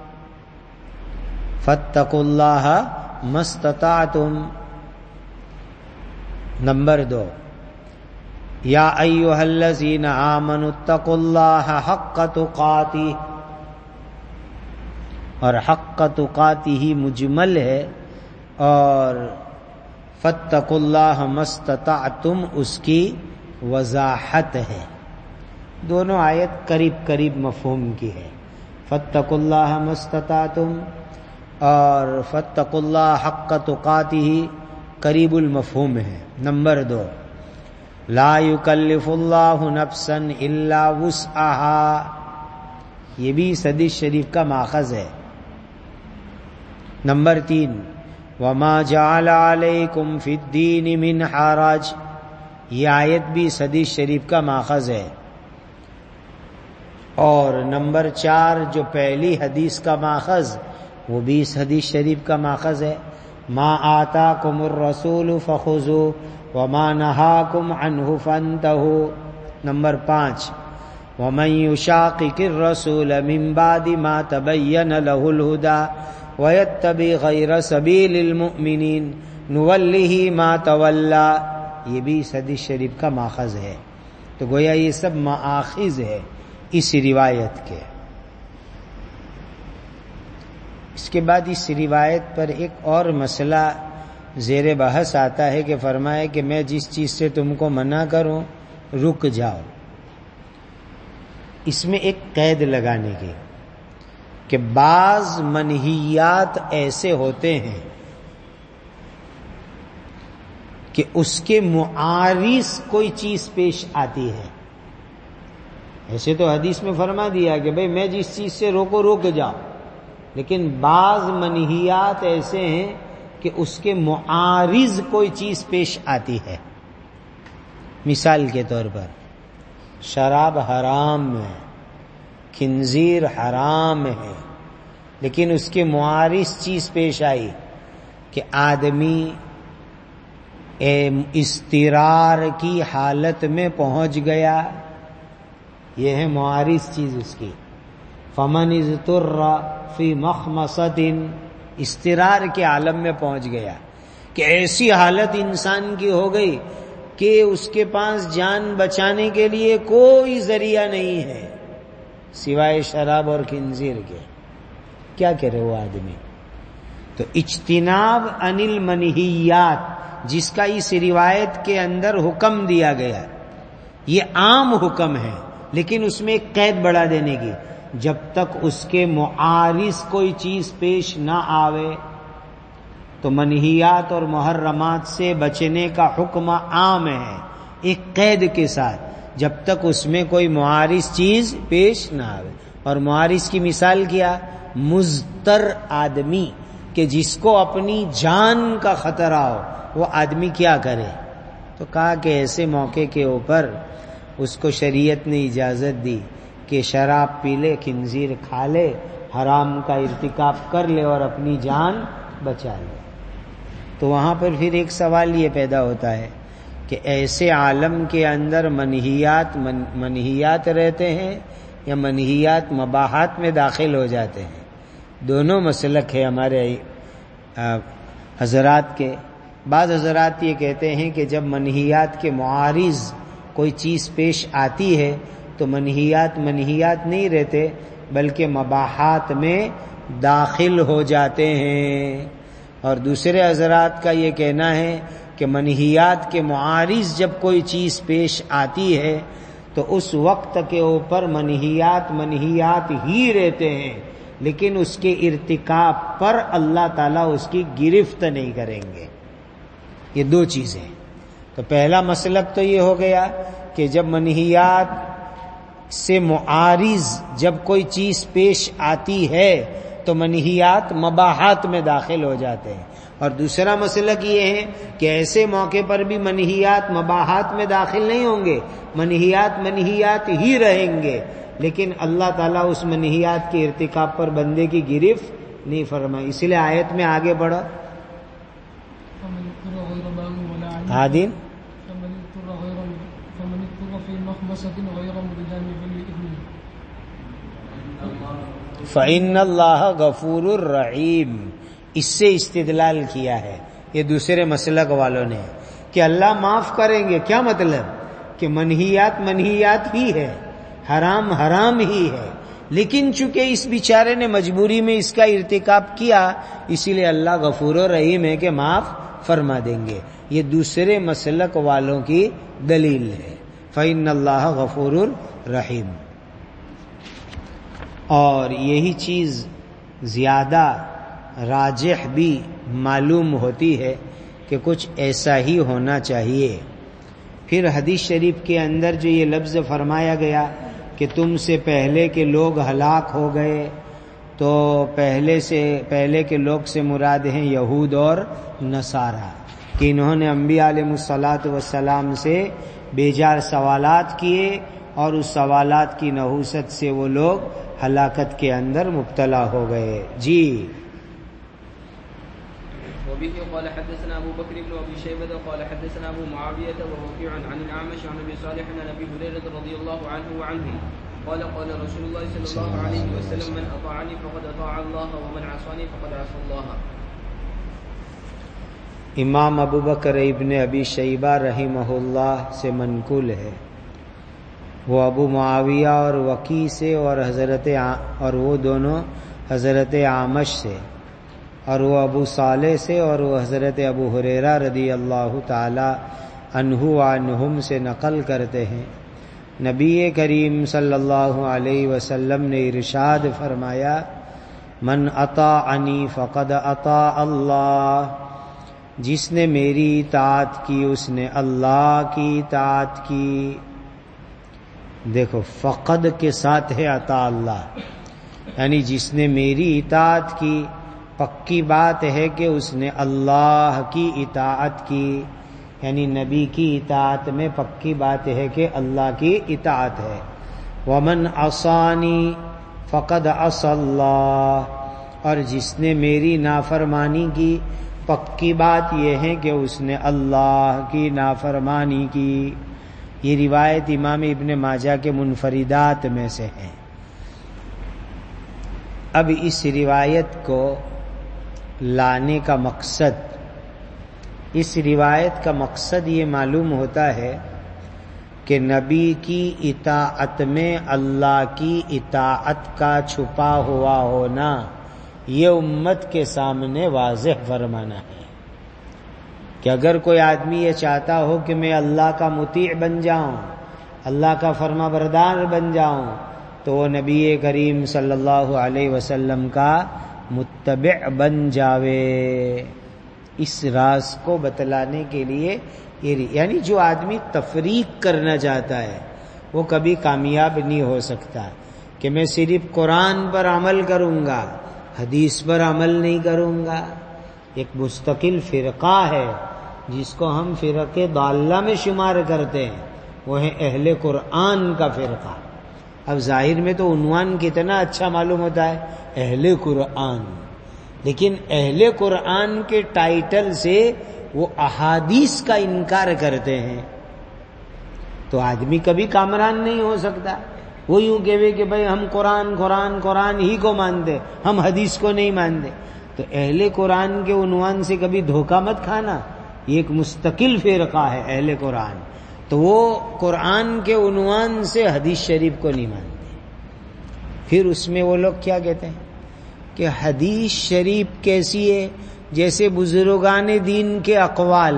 فاتقوا اللہ مستطعتم. نمبر دو یا ایھا الذین آمنوا اتقوا اللہ حق تقاتہ، اور حق تقاتہ مجمل ہے اور فاتقوا اللہ مستطعتم اس کی وضاحت ہے. دونوں آیت قریب قریب مفہوم کی ہے. فاتقوا اللہ مستطعتم اور فاتقوا اللہ حق تقاتہ قریب المفہوم ہے. نمبر دو لا یکلف اللہ نفسا الا وسعها، یہ بھی اس حدیث شریف کا ماخذ ہے. نمبر تین وما جعل علیکم فی الدین من حرج، یہ آیت بھی اس حدیث شریف کا ماخذ ہے. اور نمبر چار جو پہلی حدیث کا ماخذ وہ بھی اس حدیث شریف کا ماخذ ہے. ما آتاکم الرسول فخذوہ وما نہاکم عنہ فانتہوا. نمبر پانچ ومن یشاقق الرسول من بعد ما تبین لہ الہدی وَيَتَّبِعْ غَيْرَ سَبِيلِ الْمُؤْمِنِينَ نُوَلِّهِ مَا تَوَلَّى، یہ بھی اس حدیث شریف کا ماخذ ہے. تو گویا یہ سب مآخذ ہے اس روایت کے. اس کے بعد اس روایت پر ایک اور مسئلہ زیر بحث آتا ہے کہ فرمائے کہ میں جس چیز سے تم کو منع کروں رک جاؤ. اس میں ایک قید لگانے کی کہ بعض منہیات ایسے ہوتے ہیں کہ اس کے معارض کوئی چیز پیش آتی ہے. ایسے تو حدیث میں فرما دیا کہ بھئی میں جس چیز سے روکو روک جاؤ، لیکن بعض منہیات ایسے ہیں کہ اس کے معارض کوئی چیز پیش آتی ہے. مثال کے طور پر شراب حرام ہے، خنزیر حرام ہے، لیکن اس کے معارض چیز پیش آئی کہ آدمی اضطرار کی حالت میں پہنچ گیا، یہ ہے معارض چیز اس کی. فمن اضطر فی مخمصۃ، اضطرار کے عالم میں پہنچ گیا کہ ایسی حالت انسان کی ہو گئی کہ اس کے پاس جان بچانے کے لیے کوئی ذریعہ نہیں ہے سوائے شراب اور خنزیر کے. کیا کرے وہ آدمی؟ تو اجتناب عن المنہیات جس کا اس روایت کے اندر حکم دیا گیا، یہ عام حکم ہے، لیکن اس میں ایک قید بڑھا دینے کی، جب تک اس کے معارض کوئی چیز پیش نہ آوے تو منہیات اور محرمات سے بچنے کا حکم عام ہے، ایک قید کے ساتھ، جب تک اس میں کوئی معارض چیز پیش نہ آوے. اور معارض کی مثال کیا؟ مضطر آدمی کہ جس کو اپنی جان کا خطرہ ہو، وہ آدمی کیا کرے؟ تو کہا کہ ایسے موقع کے اوپر اس کو شریعت نے اجازت دی کہ شراب پی لے، خنزیر کھا لے، حرام کا ارتکاب کر لے اور اپنی جان بچا لے. تو وہاں پر پھر ایک سوال یہ پیدا ہوتا ہے کہ ایسے عالم کے اندر منہیات رہتے ہیں یا منہیات مباحات میں داخل ہو جاتے ہیں؟ دونوں مسلک ہے ہمارے حضرات کے. بعض حضرات یہ کہتے ہیں کہ جب منہیات کے معارض کوئی چیز پیش آتی ہے تو منہیات نہیں رہتے بلکہ مباحات میں داخل ہو جاتے ہیں. اور دوسرے حضرات کا یہ کہنا ہے کہ منہیات کے معارض جب کوئی چیز پیش آتی ہے تو اس وقت کے اوپر منہیات ہی رہتے ہیں، لیکن اس کے ارتکاب پر اللہ تعالیٰ اس کی گرفت نہیں کریں گے. یہ دو چیزیں. تو پہلا مسلک تو یہ ہو گیا کہ جب منہیات سے معارض جب کوئی چیز پیش آتی ہے تو منہیات مباحات میں داخل ہو جاتے ہیں. اور دوسرا مسلک یہ ہے کہ ایسے موقع پر بھی منہیات مباحات میں داخل نہیں ہوں گے، منہیات ہی رہیں گے، لیکن اللہ تعالیٰ اس منہیات کے ارتکاب پر بندے کی گرفت نہیں فرمائے. اس لیے آیت میں آگے بڑھا عادل فَإِنَّ اللَّهَ غَفُورٌ رَحِيمٌ. اس سے استدلال کیا ہے یہ دوسرے مسلک والوں نے کہ اللہ معاف کریں گے. کیا مطلب؟ کہ منہیات ہی ہے، حرام ہی ہے، لیکن چونکہ اس بیچارے نے مجبوری میں اس کا ارتکاب کیا، اسی لیے اللہ غفور و رحیم ہے کہ معاف فرما دیں گے. یہ دوسرے مسلک والوں کی دلیل ہے. فَإِنَّ اللَّهَ غَفُورٌ رَحِيمٌ. اور یہی چیز زیادہ راجح بھی معلوم ہوتی ہے کہ کچھ ایسا ہی ہونا چاہیے. پھر حدیث شریف کے اندر جو یہ لفظ فرمایا گیا کہ تم سے پہلے کے لوگ ہلاک ہو گئے، تو پہلے کے لوگ سے مراد ہیں یہود اور نصارہ، کہ انہوں نے انبیاء علیہ الصلاۃ والسلام سے بیجار سوالات کیے اور اس سوالات کی نحوست سے وہ لوگ ہلاکت کے اندر مبتلا ہو گئے. جی وبه قال حدثنا ابو بكر بن ابي شيبه قال حدثنا ابو معاويه ووكيع عن الاعمش عن ابي صالح عن ابي هريره رضي الله عنه وعنهم قال قال رسول الله صلى الله عليه وسلم من أطاعني فقد أطاع الله ومن عصاني فقد عصى الله. امام ابو بکر ابن ابی شیبہ رحمہ اللہ سے منقول ہے، وہ ابو معاویہ اور وکی سے اور وہ دونوں حضرت عامش سے، اور وہ ابو صالح سے، اور وہ حضرت ابو ہریرہ رضی اللہ تعالی عنہ عنہم سے نقل کرتے ہیں، نبی کریم صلی اللہ علیہ وسلم نے ارشاد فرمایا، من اطاعنی فقد اطاع اللہ، جس نے میری اطاعت کی اس نے اللہ کی اطاعت کی. دیکھو فقد کے ساتھ ہے اطاع اللہ، یعنی جس نے میری اطاعت کی، پکی بات ہے کہ اس نے اللہ کی اطاعت کی، یعنی نبی کی اطاعت میں پکی بات ہے کہ اللہ کی اطاعت ہے. ومن عصانی فقد عصى اللہ، اور جس نے میری نافرمانی کی، پکی بات یہ ہے کہ اس نے اللہ کی نافرمانی کی. یہ روایت امام ابن ماجہ کے منفردات میں سے ہے. اب اس روایت کو لانے کا مقصد، اس روایت کا مقصد یہ معلوم ہوتا ہے کہ نبی کی اطاعت میں اللہ کی اطاعت کا چھپا ہوا ہونا یہ امت کے سامنے واضح فرمانا ہے کہ اگر کوئی آدمی یہ چاہتا ہو کہ میں اللہ کا مطیع بن جاؤں، اللہ کا فرما بردار بن جاؤں، تو وہ نبی کریم صلی اللہ علیہ وسلم کا متبع بن جاوے. اس راز کو بتلانے کے لیے یعنی جو آدمی تفریق کرنا چاہتا ہے وہ کبھی کامیاب نہیں ہو سکتا کہ میں صرف قرآن پر عمل کروں گا، حدیث پر عمل نہیں کروں گا. ایک مستقل فرقہ ہے جس کو ہم فرقے ضالہ میں شمار کرتے ہیں، وہ ہے اہل قرآن کا فرقہ. اب ظاہر میں تو عنوان کتنا اچھا معلوم ہوتا ہے، اہل قرآن، لیکن اہل قرآن کے ٹائٹل سے وہ احادیث کا انکار کرتے ہیں تو آدمی کبھی کامران نہیں ہو سکتا. وہ یوں کہے کہ بھئی ہم قرآن ہی کو مانتے، ہم حدیث کو نہیں مانتے. تو اہل قرآن کے عنوان سے کبھی دھوکہ مت کھانا. یہ ایک مستقل فرقہ ہے اہل قرآن، تو وہ قرآن کے عنوان سے حدیث شریف کو نہیں مانتے. پھر اس میں وہ لوگ کیا کہتے ہیں کہ حدیث شریف کیسی ہے؟ جیسے بزرگان دین کے اقوال،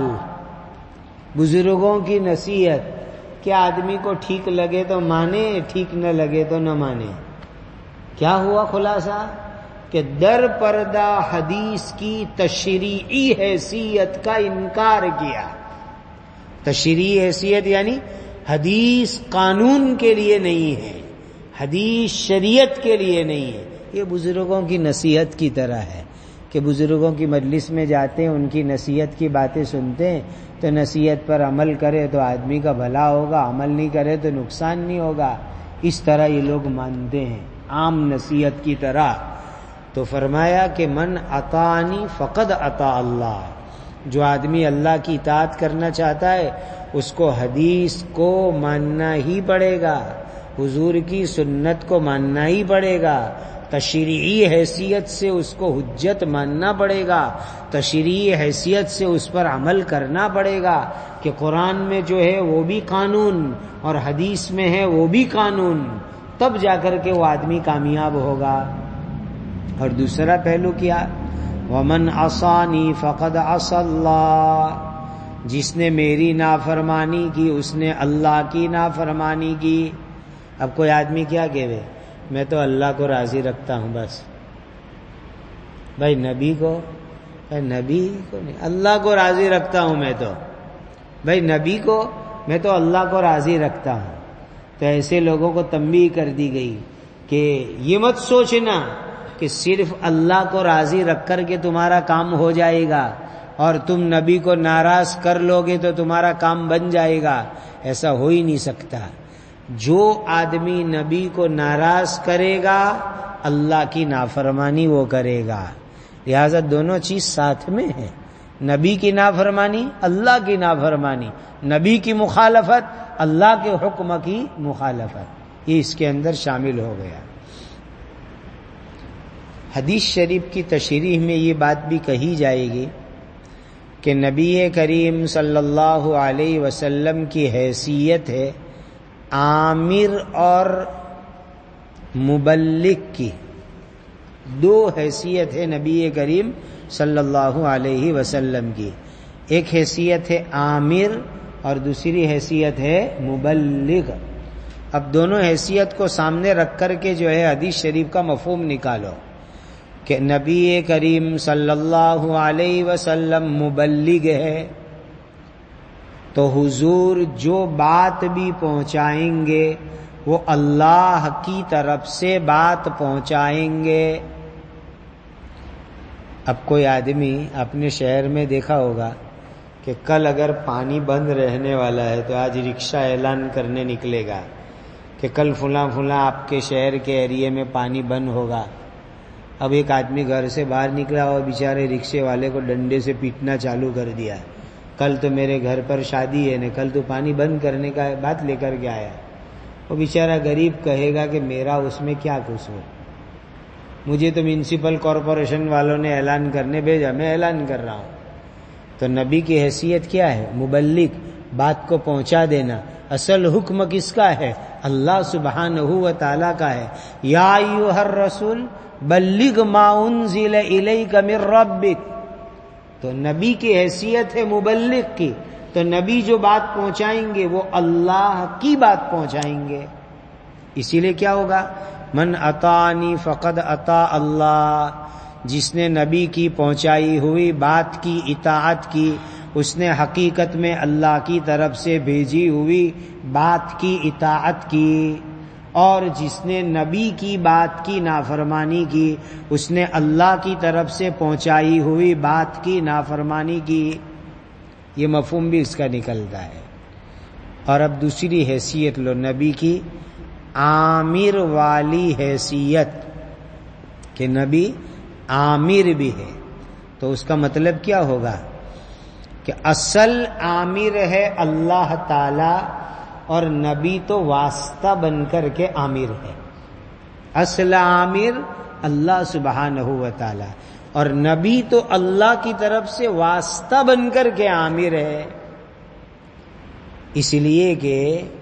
بزرگوں کی نصیحت، کہ آدمی کو ٹھیک لگے تو مانے، ٹھیک نہ لگے تو نہ مانے. کیا ہوا خلاصہ؟ کہ در پردہ حدیث کی تشریعی حیثیت کا انکار کیا. تشریعی حیثیت یعنی حدیث قانون کے لیے نہیں ہے، حدیث شریعت کے لیے نہیں ہے. یہ بزرگوں کی نصیحت کی طرح ہے کہ بزرگوں کی مجلس میں جاتے ہیں، ان کی نصیحت کی باتیں سنتے ہیں تو نصیحت پر عمل کرے تو آدمی کا بھلا ہوگا، عمل نہیں کرے تو نقصان نہیں ہوگا. اس طرح یہ لوگ مانتے ہیں، عام نصیحت کی طرح. تو فرمایا کہ من اطاعنی فقد اطاع اللہ، جو آدمی اللہ کی اطاعت کرنا چاہتا ہے اس کو حدیث کو ماننا ہی پڑے گا، حضور کی سنت کو ماننا ہی پڑے گا، تشریعی حیثیت سے اس کو حجت ماننا پڑے گا، تشریعی حیثیت سے اس پر عمل کرنا پڑے گا کہ قرآن میں جو ہے وہ بھی قانون اور حدیث میں ہے وہ بھی قانون، تب جا کر کے وہ آدمی کامیاب ہوگا. اور دوسرا پہلو کیا؟ ومن عصانی فقد عصى اللہ، جس نے میری نافرمانی کی اس نے اللہ کی نافرمانی کی. اب کوئی آدمی کیا کہے، میں تو اللہ کو راضی رکھتا ہوں بس. بھائی نبی کو نہیں، اللہ کو راضی رکھتا ہوں میں تو. بھائی نبی کو، میں تو اللہ کو راضی رکھتا ہوں. تو ایسے لوگوں کو تنبیہ کر دی گئی کہ یہ مت سوچنا کہ صرف اللہ کو راضی رکھ کر کے تمہارا کام ہو جائے گا اور تم نبی کو ناراض کر لو گے تو تمہارا کام بن جائے گا. ایسا ہو ہی نہیں سکتا. جو آدمی نبی کو ناراض کرے گا اللہ کی نافرمانی وہ کرے گا. لہذا دونوں چیز ساتھ میں ہے، نبی کی نافرمانی، اللہ کی نافرمانی، نبی کی مخالفت، اللہ کے حکم کی مخالفت. یہ اس کے اندر شامل ہو گیا۔ حدیث شریف کی تشریح میں یہ بات بھی کہی جائے گی کہ نبی کریم صلی اللہ علیہ وسلم کی حیثیت ہے عامر اور مبلغ کی، دو حیثیت ہے نبی کریم صلی اللہ علیہ وسلم کی، ایک حیثیت ہے عامر اور دوسری حیثیت ہے مبلغ۔ اب دونوں حیثیت کو سامنے رکھ کر کے جو ہے حدیث شریف کا مفہوم نکالو کہ نبی کریم صلی اللہ علیہ وسلم مبلغ ہے، تو حضور جو بات بھی پہنچائیں گے وہ اللہ کی طرف سے بات پہنچائیں گے۔ اب کوئی آدمی اپنے شہر میں دیکھا ہوگا کہ کل اگر پانی بند رہنے والا ہے تو آج رکشہ اعلان کرنے نکلے گا کہ کل فلاں آپ کے شہر کے ایریے میں پانی بند ہوگا۔ اب ایک آدمی گھر سے باہر نکلا اور بیچارے رکشے والے کو ڈنڈے سے پیٹنا چالو کر دیا، کل تو میرے گھر پر شادی ہے نا، کل تو پانی بند کرنے کا بات لے کر کے آیا۔ وہ بیچارہ غریب کہے گا کہ میرا اس میں کیا قصور، مجھے تو میونسپل کارپوریشن والوں نے اعلان کرنے بھیجا، میں اعلان کر رہا ہوں۔ تو نبی کی حیثیت کیا ہے؟ مبلغ، بات کو پہنچا دینا۔ اصل حکم کس کا ہے؟ اللہ سبحانہ و تعالی کا ہے۔ یا ایھا الرسول بلغ ما انزل الیک من ربک، تو نبی کی حیثیت ہے مبلغ کی، تو نبی جو بات پہنچائیں گے وہ اللہ کی بات پہنچائیں گے۔ اسی لیے کیا ہوگا؟ من اطاعنی فقد اطاع اللہ، جس نے نبی کی پہنچائی ہوئی بات کی اطاعت کی اس نے حقیقت میں اللہ کی طرف سے بھیجی ہوئی بات کی اطاعت کی، اور جس نے نبی کی بات کی نافرمانی کی اس نے اللہ کی طرف سے پہنچائی ہوئی بات کی نافرمانی کی۔ یہ مفہوم بھی اس کا نکلتا ہے۔ اور اب دوسری حیثیت لو، نبی کی عامر والی حیثیت، کہ نبی عامر بھی ہے، تو اس کا مطلب کیا ہوگا کہ اصل عامر ہے اللہ تعالی اور نبی تو واسطہ بن کر کے عامر ہے۔ اصل عامر اللہ سبحانہ و تعالی اور نبی تو اللہ کی طرف سے واسطہ بن کر کے عامر ہے، اس لیے کہ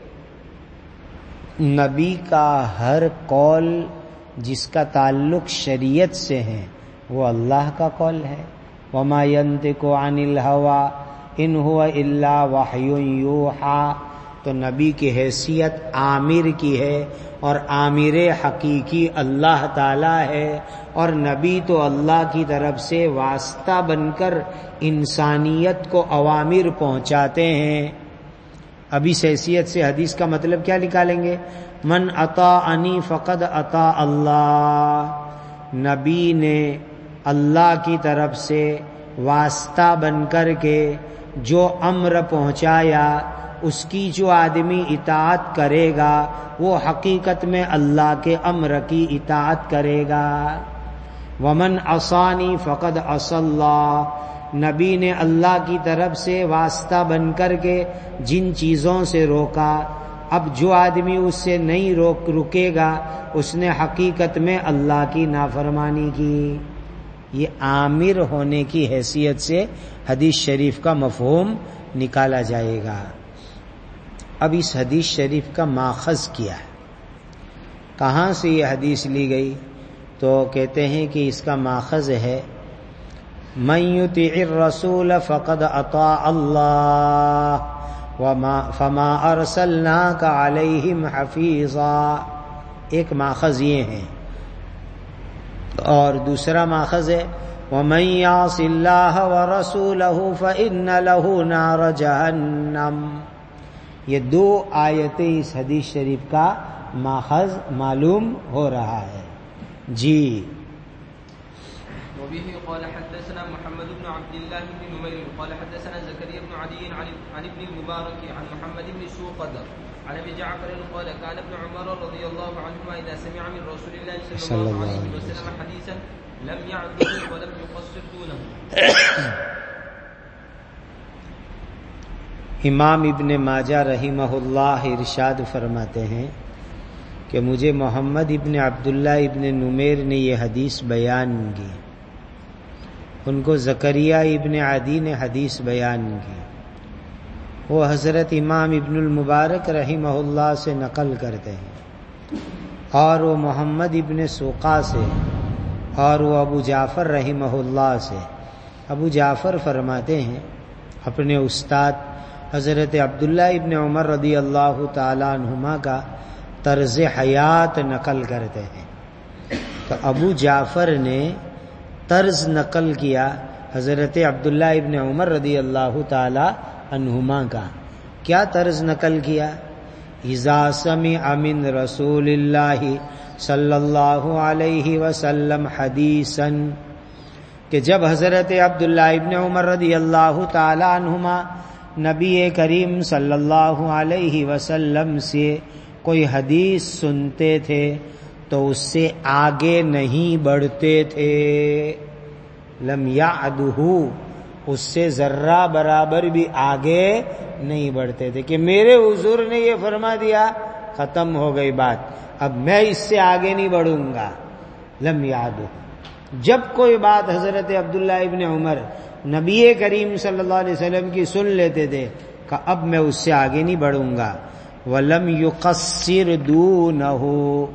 نبی کا ہر قول جس کا تعلق شریعت سے ہے وہ اللہ کا قول ہے۔ وما ينطق عن الهوى ان هو الا وحی یوحى، تو نبی کی حیثیت عامر کی ہے اور عامر حقیقی اللہ تعالی ہے، اور نبی تو اللہ کی طرف سے واسطہ بن کر انسانیت کو اوامر پہنچاتے ہیں۔ اب اس حیثیت سے حدیث کا مطلب کیا نکالیں گے؟ من اطاعنی فقد اطاع اللہ، نبی نے اللہ کی طرف سے واسطہ بن کر کے جو امر پہنچایا اس کی جو آدمی اطاعت کرے گا وہ حقیقت میں اللہ کے امر کی اطاعت کرے گا۔ ومن عصانی فقد عصى اللہ، نبی نے اللہ کی طرف سے واسطہ بن کر کے جن چیزوں سے روکا، اب جو آدمی اس سے نہیں رکے گا اس نے حقیقت میں اللہ کی نافرمانی کی۔ یہ عامر ہونے کی حیثیت سے حدیث شریف کا مفہوم نکالا جائے گا۔ اب اس حدیث شریف کا ماخذ کیا ہے، کہاں سے یہ حدیث لی گئی؟ تو کہتے ہیں کہ اس کا ماخذ ہے من یطع الرسول فقد اطاع اللہ فما ارسلناک علیہم حفیظا، ایک ماخذ یہ ہے، اور دوسرا ماخذ ہے ومن یعص اللہ ورسولہ فإن لہ نار جہنم۔ یہ دو آیتیں اس حدیث شریف کا ماخذ معلوم ہو رہا ہے۔ جی وبه قال حدثنا محمد بن عبد الله بن نمير قال حدثنا زكريا بن عدي عن ابن المبارك عن محمد بن سوقد عن ابي جعفر قال كان ابن عمر رضي الله عنهما اذا سمع من رسول الله صلى الله عليه وسلم حديثا لم يعده ولم يقصر دونه۔ امام ابن ماجہ رحمہ اللہ ارشاد فرماتے ہیں کہ مجھے محمد ابن عبداللہ ابن نمیر نے یہ حدیث بیان کی، ان کو زکریا ابن عدی نے حدیث بیان کی، وہ حضرت امام ابن المبارک رحمہ اللہ سے نقل کرتے ہیں، اور وہ محمد ابن سوقا سے، اور وہ ابو جعفر رحمہ اللہ سے۔ ابو جعفر فرماتے ہیں اپنے استاد حضرت عبداللہ ابن عمر رضی اللہ تعالی عنہما کا طرز حیات نقل کرتے ہیں۔ تو ابو جعفر نے طرز نقل کیا حضرت عبداللہ ابن عمر رضی اللہ تعالی عنہما کا۔ کیا طرز نقل کیا؟ اذا سمع من رسول اللہ صلی اللہ علیہ وسلم حدیثا، کہ جب حضرت عبداللہ ابن عمر رضی اللہ تعالی عنہما نبی کریم صلی اللہ علیہ وسلم سے کوئی حدیث سنتے تھے تو اس سے آگے نہیں بڑھتے تھے، لم یعدہ، اس سے ذرہ برابر بھی آگے نہیں بڑھتے تھے کہ میرے حضور نے یہ فرما دیا، ختم ہو گئی بات، اب میں اس سے آگے نہیں بڑھوں گا۔ لم یعدہ، جب کوئی بات حضرت عبداللہ ابن عمر نبی کریم صلی اللہ علیہ وسلم کی سن لیتے تھے کہ اب میں اس سے آگے نہیں بڑھوں گا۔ وَلَمْ يُقَصِّرْ دُونَهُ،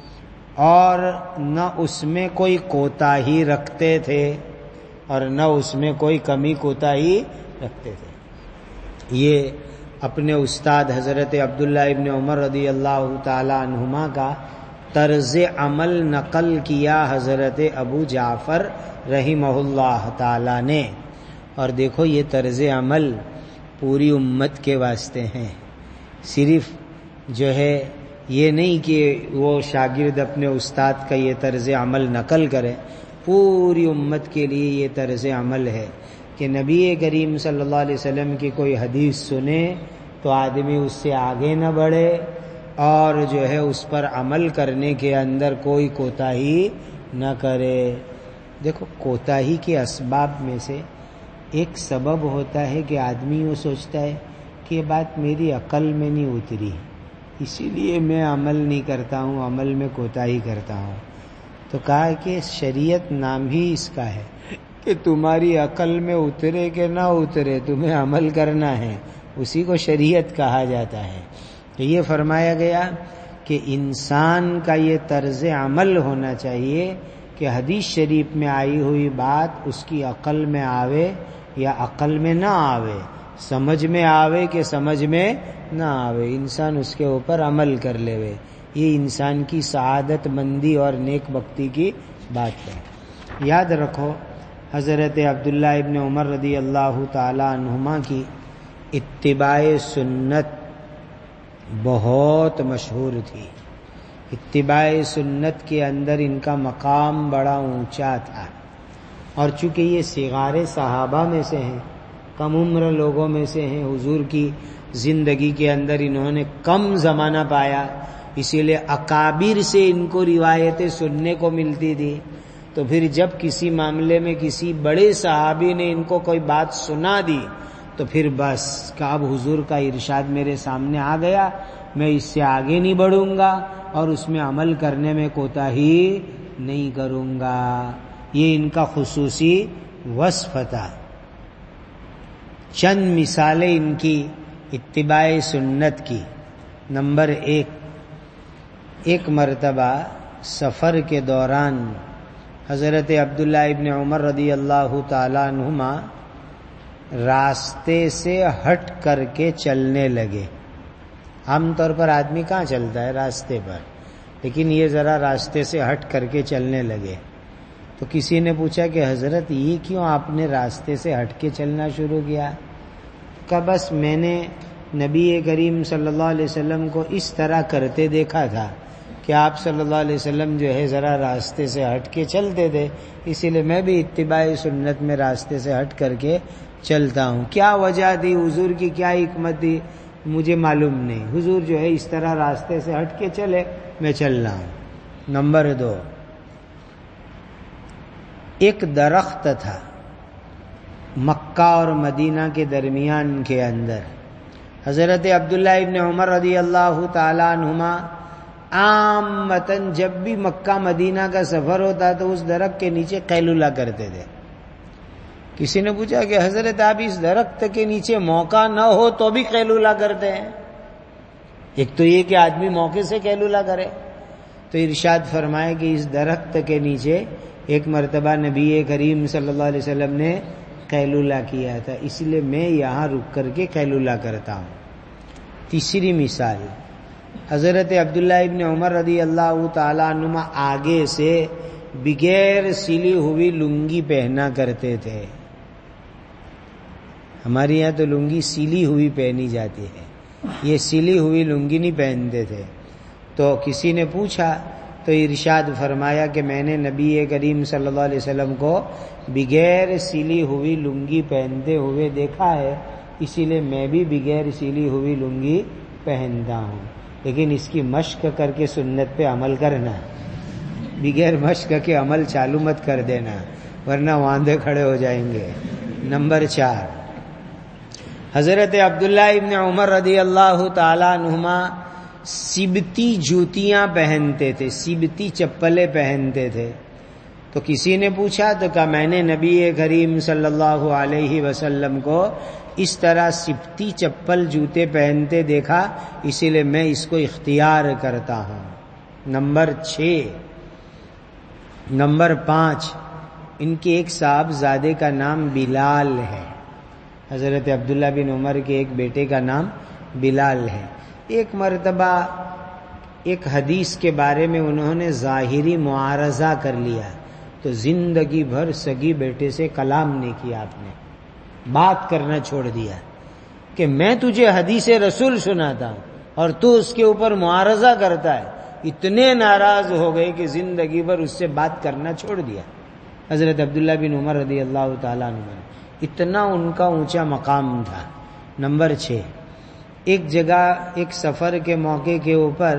اور نہ اس میں کوئی کوتاہی رکھتے تھے اور نہ اس میں کوئی کمی کوتاہی رکھتے تھے۔ یہ اپنے استاد حضرت عبداللہ ابن عمر رضی اللہ تعالی عنہما کا طرز عمل نقل کیا حضرت ابو جعفر رحمہ اللہ تعالی نے۔ اور دیکھو یہ طرز عمل پوری امت کے واسطے ہیں، صرف جو ہے یہ نہیں کہ وہ شاگرد اپنے استاد کا یہ طرز عمل نقل کرے، پوری امت کے لیے یہ طرز عمل ہے کہ نبی کریم صلی اللہ علیہ وسلم کی کوئی حدیث سنے تو آدمی اس سے آگے نہ بڑھے، اور جو ہے اس پر عمل کرنے کے اندر کوئی کوتاہی نہ کرے۔ دیکھو کوتاہی کے اسباب میں سے ایک سبب ہوتا ہے کہ آدمی وہ سوچتا ہے کہ یہ بات میری عقل میں نہیں اتری، اسی لیے میں عمل نہیں کرتا ہوں، عمل میں کوتاہی کرتا ہوں۔ تو کہا کہ شریعت نام ہی اس کا ہے کہ تمہاری عقل میں اترے کہ نہ اترے تمہیں عمل کرنا ہے، اسی کو شریعت کہا جاتا ہے۔ تو یہ فرمایا گیا کہ انسان کا یہ طرز عمل ہونا چاہیے کہ حدیث شریف میں آئی ہوئی بات اس کی عقل میں آوے یا عقل میں نہ آوے، سمجھ میں آوے کہ سمجھ میں نہ آوے، انسان اس کے اوپر عمل کر لے۔ یہ انسان کی سعادت مندی اور نیک بختی کی بات ہے۔ یاد رکھو حضرت عبداللہ ابن عمر رضی اللہ تعالی عنہما کی اتباع سنت بہت مشہور تھی، اتباع سنت کے اندر ان کا مقام بڑا اونچا تھا، اور چونکہ یہ صغار صحابہ میں سے ہیں، کم عمر لوگوں میں سے ہیں، حضور کی زندگی کے اندر انہوں نے کم زمانہ پایا، اسی لیے اکابر سے ان کو روایتیں سننے کو ملتی تھی۔ تو پھر جب کسی معاملے میں کسی بڑے صحابی نے ان کو کوئی بات سنا دی تو پھر بس کہ اب حضور کا ارشاد میرے سامنے آ گیا، میں اس سے آگے نہیں بڑھوں گا اور اس میں عمل کرنے میں کوتاہی نہیں کروں گا۔ یہ ان کا خصوصی وصف تھا۔ چند مثالیں ان کی اتباع سنت کی۔ نمبر ایک مرتبہ سفر کے دوران حضرت عبداللہ ابن عمر رضی اللہ تعالی عنہما راستے سے ہٹ کر کے چلنے لگے۔ عام طور پر آدمی کہاں چلتا ہے؟ راستے پر، لیکن یہ ذرا راستے سے ہٹ کر کے چلنے لگے۔ تو کسی نے پوچھا کہ حضرت یہ کیوں آپ نے راستے سے ہٹ کے چلنا شروع کیا؟ کہ بس میں نے نبی کریم صلی اللہ علیہ وسلم کو اس طرح کرتے دیکھا تھا کہ آپ صلی اللہ علیہ وسلم جو ہے ذرا راستے سے ہٹ کے چلتے تھے، اسی لیے میں بھی اتباع سنت میں راستے سے ہٹ کر کے چلتا ہوں۔ کیا وجہ تھی حضور کی، کیا حکمت تھی، مجھے معلوم نہیں، حضور جو ہے اس طرح راستے سے ہٹ کے چلے، میں چل رہا ہوں۔ نمبر 2، ایک درخت تھا مکہ اور مدینہ کے درمیان کے اندر۔ حضرت عبداللہ ابن عمر رضی اللہ تعالی عنہما عامتاً جب بھی مکہ مدینہ کا سفر ہوتا تو اس درخت کے نیچے قیلولہ کرتے تھے. کسی نے پوچھا کہ حضرت آپ اس درخت کے نیچے موقع نہ ہو تو بھی قیلولہ کرتے ہیں؟ ایک تو یہ کہ آدمی موقع سے قیلولہ کرے. تو ارشاد فرمائے کہ اس درخت کے نیچے ایک مرتبہ نبی کریم صلی اللہ علیہ وسلم نے قیلولہ کیا تھا، اس لیے میں یہاں رک کر کے قیلولہ کرتا ہوں. تیسری مثال، حضرت عبداللہ ابن عمر رضی اللہ تعالیٰ عنہما آگے سے بغیر سلی ہوئی لنگی پہنا کرتے تھے. ہمارے یہاں تو لنگی سلی ہوئی پہنی جاتی ہے، یہ سلی ہوئی لنگی نہیں پہنتے تھے. تو کسی نے پوچھا تو ارشاد فرمایا کہ میں نے نبی کریم صلی اللہ علیہ وسلم کو بغیر سلی ہوئی لنگی پہنتے ہوئے دیکھا ہے، اسی لیے میں بھی بغیر سلی ہوئی لنگی پہنتا ہوں. لیکن اس کی مشق کر کے سنت پہ عمل کرنا، بغیر مشق کے عمل چالو مت کر دینا ورنہ واندے کھڑے ہو جائیں گے. نمبر 4، حضرت عبداللہ ابن عمر رضی اللہ تعالیٰ عنہما سبتی جوتیاں پہنتے تھے، سبتی چپلیں پہنتے تھے. تو کسی نے پوچھا تو کہا میں نے نبی کریم صلی اللہ علیہ وسلم کو اس طرح سبتی چپل جوتے پہنتے دیکھا، اسی لیے میں اس کو اختیار کرتا ہوں. نمبر 6، نمبر 5، ان کے ایک صاحبزادے کا نام بلال ہے. حضرت عبداللہ بن عمر کے ایک بیٹے کا نام بلال ہے. ایک مرتبہ ایک حدیث کے بارے میں انہوں نے ظاہری معارضہ کر لیا تو زندگی بھر سگی بیٹے سے کلام نہیں کیا، آپ نے بات کرنا چھوڑ دیا کہ میں تجھے حدیث رسول سناتا ہوں اور تو اس کے اوپر معارضہ کرتا ہے. اتنے ناراض ہو گئے کہ زندگی بھر اس سے بات کرنا چھوڑ دیا. حضرت عبداللہ بن عمر رضی اللہ تعالیٰ عنہ، اتنا ان کا اونچا مقام تھا. نمبر 6، ایک جگہ ایک سفر کے موقع کے اوپر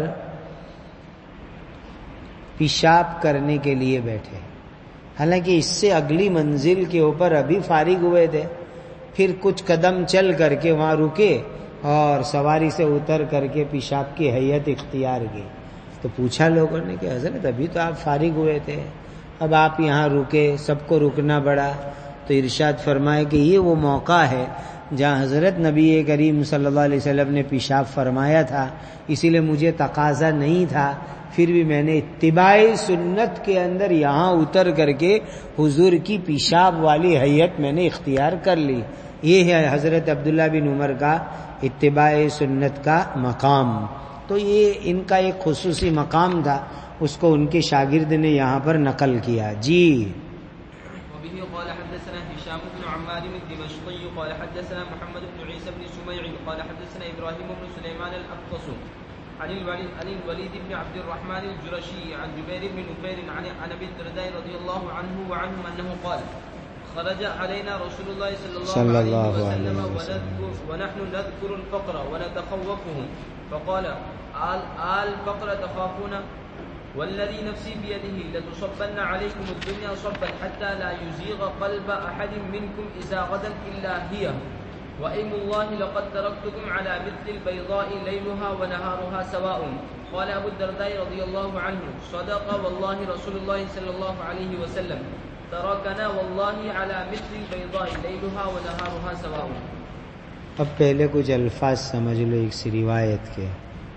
پیشاب کرنے کے لیے بیٹھے، حالانکہ اس سے اگلی منزل کے اوپر ابھی فارغ ہوئے تھے. پھر کچھ قدم چل کر کے وہاں رکے اور سواری سے اتر کر کے پیشاب کی حیت اختیار کی. تو پوچھا لوگوں نے کہ حضرت ابھی تو آپ فارغ ہوئے تھے، اب آپ یہاں رکے، سب کو رکنا پڑا. تو ارشاد فرمائے کہ یہ وہ موقع ہے جہاں حضرت نبی کریم صلی اللہ علیہ وسلم نے پیشاب فرمایا تھا، اسی لیے مجھے تقاضا نہیں تھا، پھر بھی میں نے اتباع سنت کے اندر یہاں اتر کر کے حضور کی پیشاب والی حیت میں نے اختیار کر لی. یہ ہے حضرت عبداللہ بن عمر کا اتباع سنت کا مقام. تو یہ ان کا ایک خصوصی مقام تھا، اس کو ان کے شاگرد نے یہاں پر نقل کیا. جی قال حدثنا هشام بن عمار الدمشقي قال حدثنا محمد بن عيسى بن سميع قال حدثنا إبراهيم بن سليمان الأقطس عن الوليد بن عبد الرحمن الجرشي عن جبير بن نفير عن أبي الدرداء رضي الله عنه وعنهم أنه قال خرج علينا رسول الله صلى الله عليه وسلم ونحن نذكر الفقر ونتخوفهم فقال آل الفقر تخافون والذي نفسي بيده لتصبن عليكم الدنيا صبا حتى لا يزيغ قلب أحد منكم إزاغة إلا هي وأيم الله لقد تركتكم على مثل البيضاء ليلها ونهارها سواء. قال أبو الدرداء رضي الله عنه صدق والله رسول الله صلى الله عليه وسلم تركنا والله على مثل البيضاء ليلها ونهارها سواء. اب پہلے کچھ الفاظ سمجھ لو ایک سی روایت کے.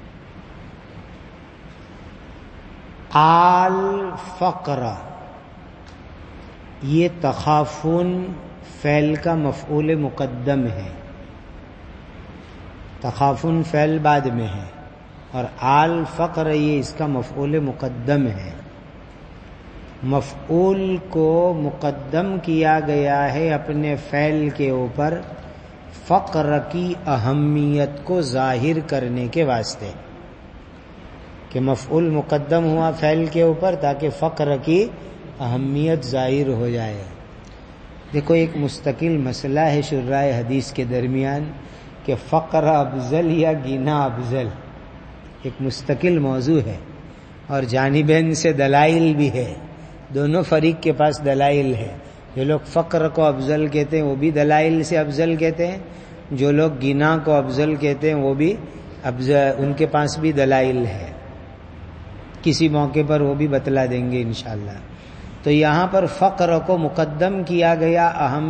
آل فقر، یہ تخافون فعل کا مفعول مقدم ہے، تخافون فعل بعد میں ہے، اور آل فقر یہ اس کا مفعول مقدم ہے. مفعول کو مقدم کیا گیا ہے اپنے فعل کے اوپر فقر کی اہمیت کو ظاہر کرنے کے واسطے، کہ مفعول مقدم ہوا فعل کے اوپر تاکہ فقر کی اہمیت ظاہر ہو جائے. دیکھو ایک مستقل مسئلہ ہے شرائع حدیث کے درمیان کہ فقر افضل یا گنا افضل، ایک مستقل موضوع ہے اور جانبین سے دلائل بھی ہے، دونوں فریق کے پاس دلائل ہے. جو لوگ فقر کو افضل کہتے ہیں وہ بھی دلائل سے افضل کہتے ہیں، جو لوگ گنا کو افضل کہتے ہیں وہ بھی افضل، ان کے پاس بھی دلائل ہے. کسی موقع پر وہ بھی بتلا دیں گے انشاءاللہ. تو یہاں پر فقر کو مقدم کیا گیا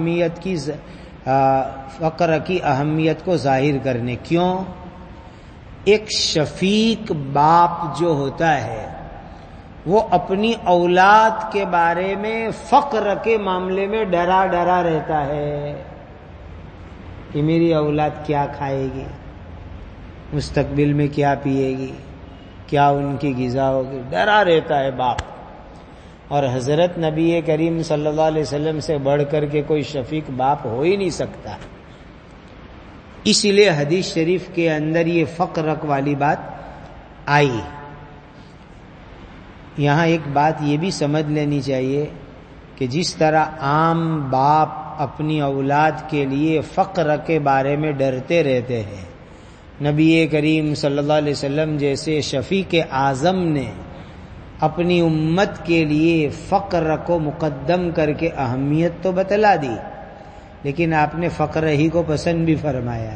فقر کی اہمیت کو ظاہر کرنے. کیوں؟ ایک شفیق باپ جو ہوتا ہے وہ اپنی اولاد کے بارے میں فقر کے معاملے میں ڈرا رہتا ہے کہ میری اولاد کیا کھائے گی، مستقبل میں کیا پیے گی، کیا ان کی غذا ہوگی، ڈرا رہتا ہے باپ. اور حضرت نبی کریم صلی اللہ علیہ وسلم سے بڑھ کر کے کوئی شفیق باپ ہو ہی نہیں سکتا. اسی لیے حدیث شریف کے اندر یہ فقر والی بات آئی. یہاں ایک بات یہ بھی سمجھ لینی چاہیے کہ جس طرح عام باپ اپنی اولاد کے لیے فقر کے بارے میں ڈرتے رہتے ہیں، نبی کریم صلی اللہ علیہ وسلم جیسے شفیق اعظم نے اپنی امت کے لیے فقر کو مقدم کر کے اہمیت تو بتلا دی، لیکن آپ نے فقر ہی کو پسند بھی فرمایا.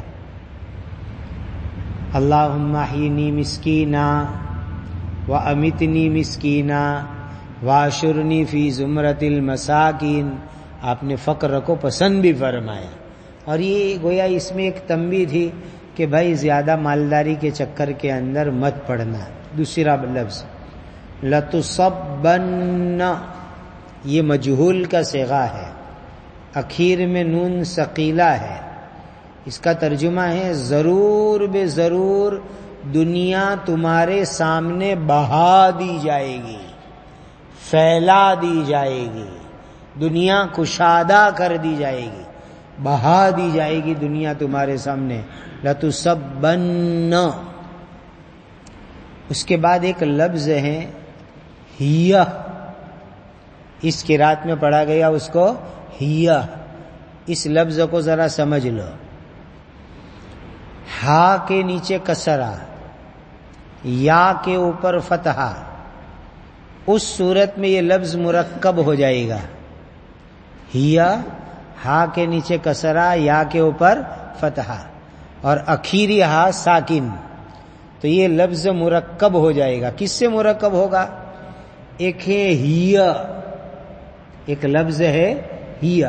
اللہم احیینی مسکینا وَأَمِتْنِي مِسْكِينًا وَأَحْشُرْنِي فِي زُمْرَةِ الْمَسَاكِينَ. آپ نے فقر کو پسند بھی فرمایا. اور یہ گویا اس میں ایک تنبیہ تھی کہ بھائی زیادہ مالداری کے چکر کے اندر مت پڑنا. دوسرا لفظ لَتُصَبَّنَّ، یہ مجہول کا صیغہ ہے، اخیر میں نون ثقیلہ ہے. اس کا ترجمہ ہے ضرور بے ضرور دنیا تمہارے سامنے بہا دی جائے گی، پھیلا دی جائے گی، دنیا کشادہ کر دی جائے گی، بہا دی جائے گی دنیا تمہارے سامنے. لَتُصَبَّنَّ. اس کے بعد ایک لفظ ہے ہیہ، اس قرات میں پڑھا گیا اس کو ہیہ. اس لفظ کو ذرا سمجھ لو. ہا کے نیچے کسرہ، یا کے اوپر فتحہ، اس صورت میں یہ لفظ مرکب ہو جائے گا. ہیہ، ہا کے نیچے کسرہ، یا کے اوپر فتحہ، اور اخیری ہا ساکن، تو یہ لفظ مرکب ہو جائے گا. کس سے مرکب ہوگا؟ ایک ہے ہیہ، ایک لفظ ہے ہیہ،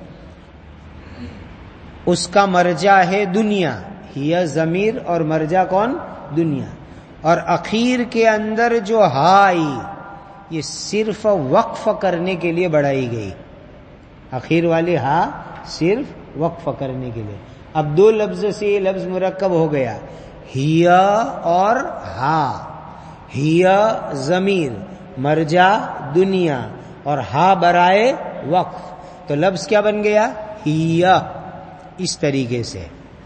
اس کا مرجع ہے دنیا. ہیہ ضمیر اور مرجع کون؟ دنیا. اور اخیر کے اندر جو ہا آئی یہ صرف وقف کرنے کے لیے بڑھائی گئی. اخیر والی ہا صرف وقف کرنے کے لیے. اب دو لفظ سے یہ لفظ مرکب ہو گیا، ہیہ اور ہا. ہیہ ضمیر، مرجع دنیا، اور ہا برائے وقف، تو لفظ کیا بن گیا؟ ہیہ. اس طریقے سے.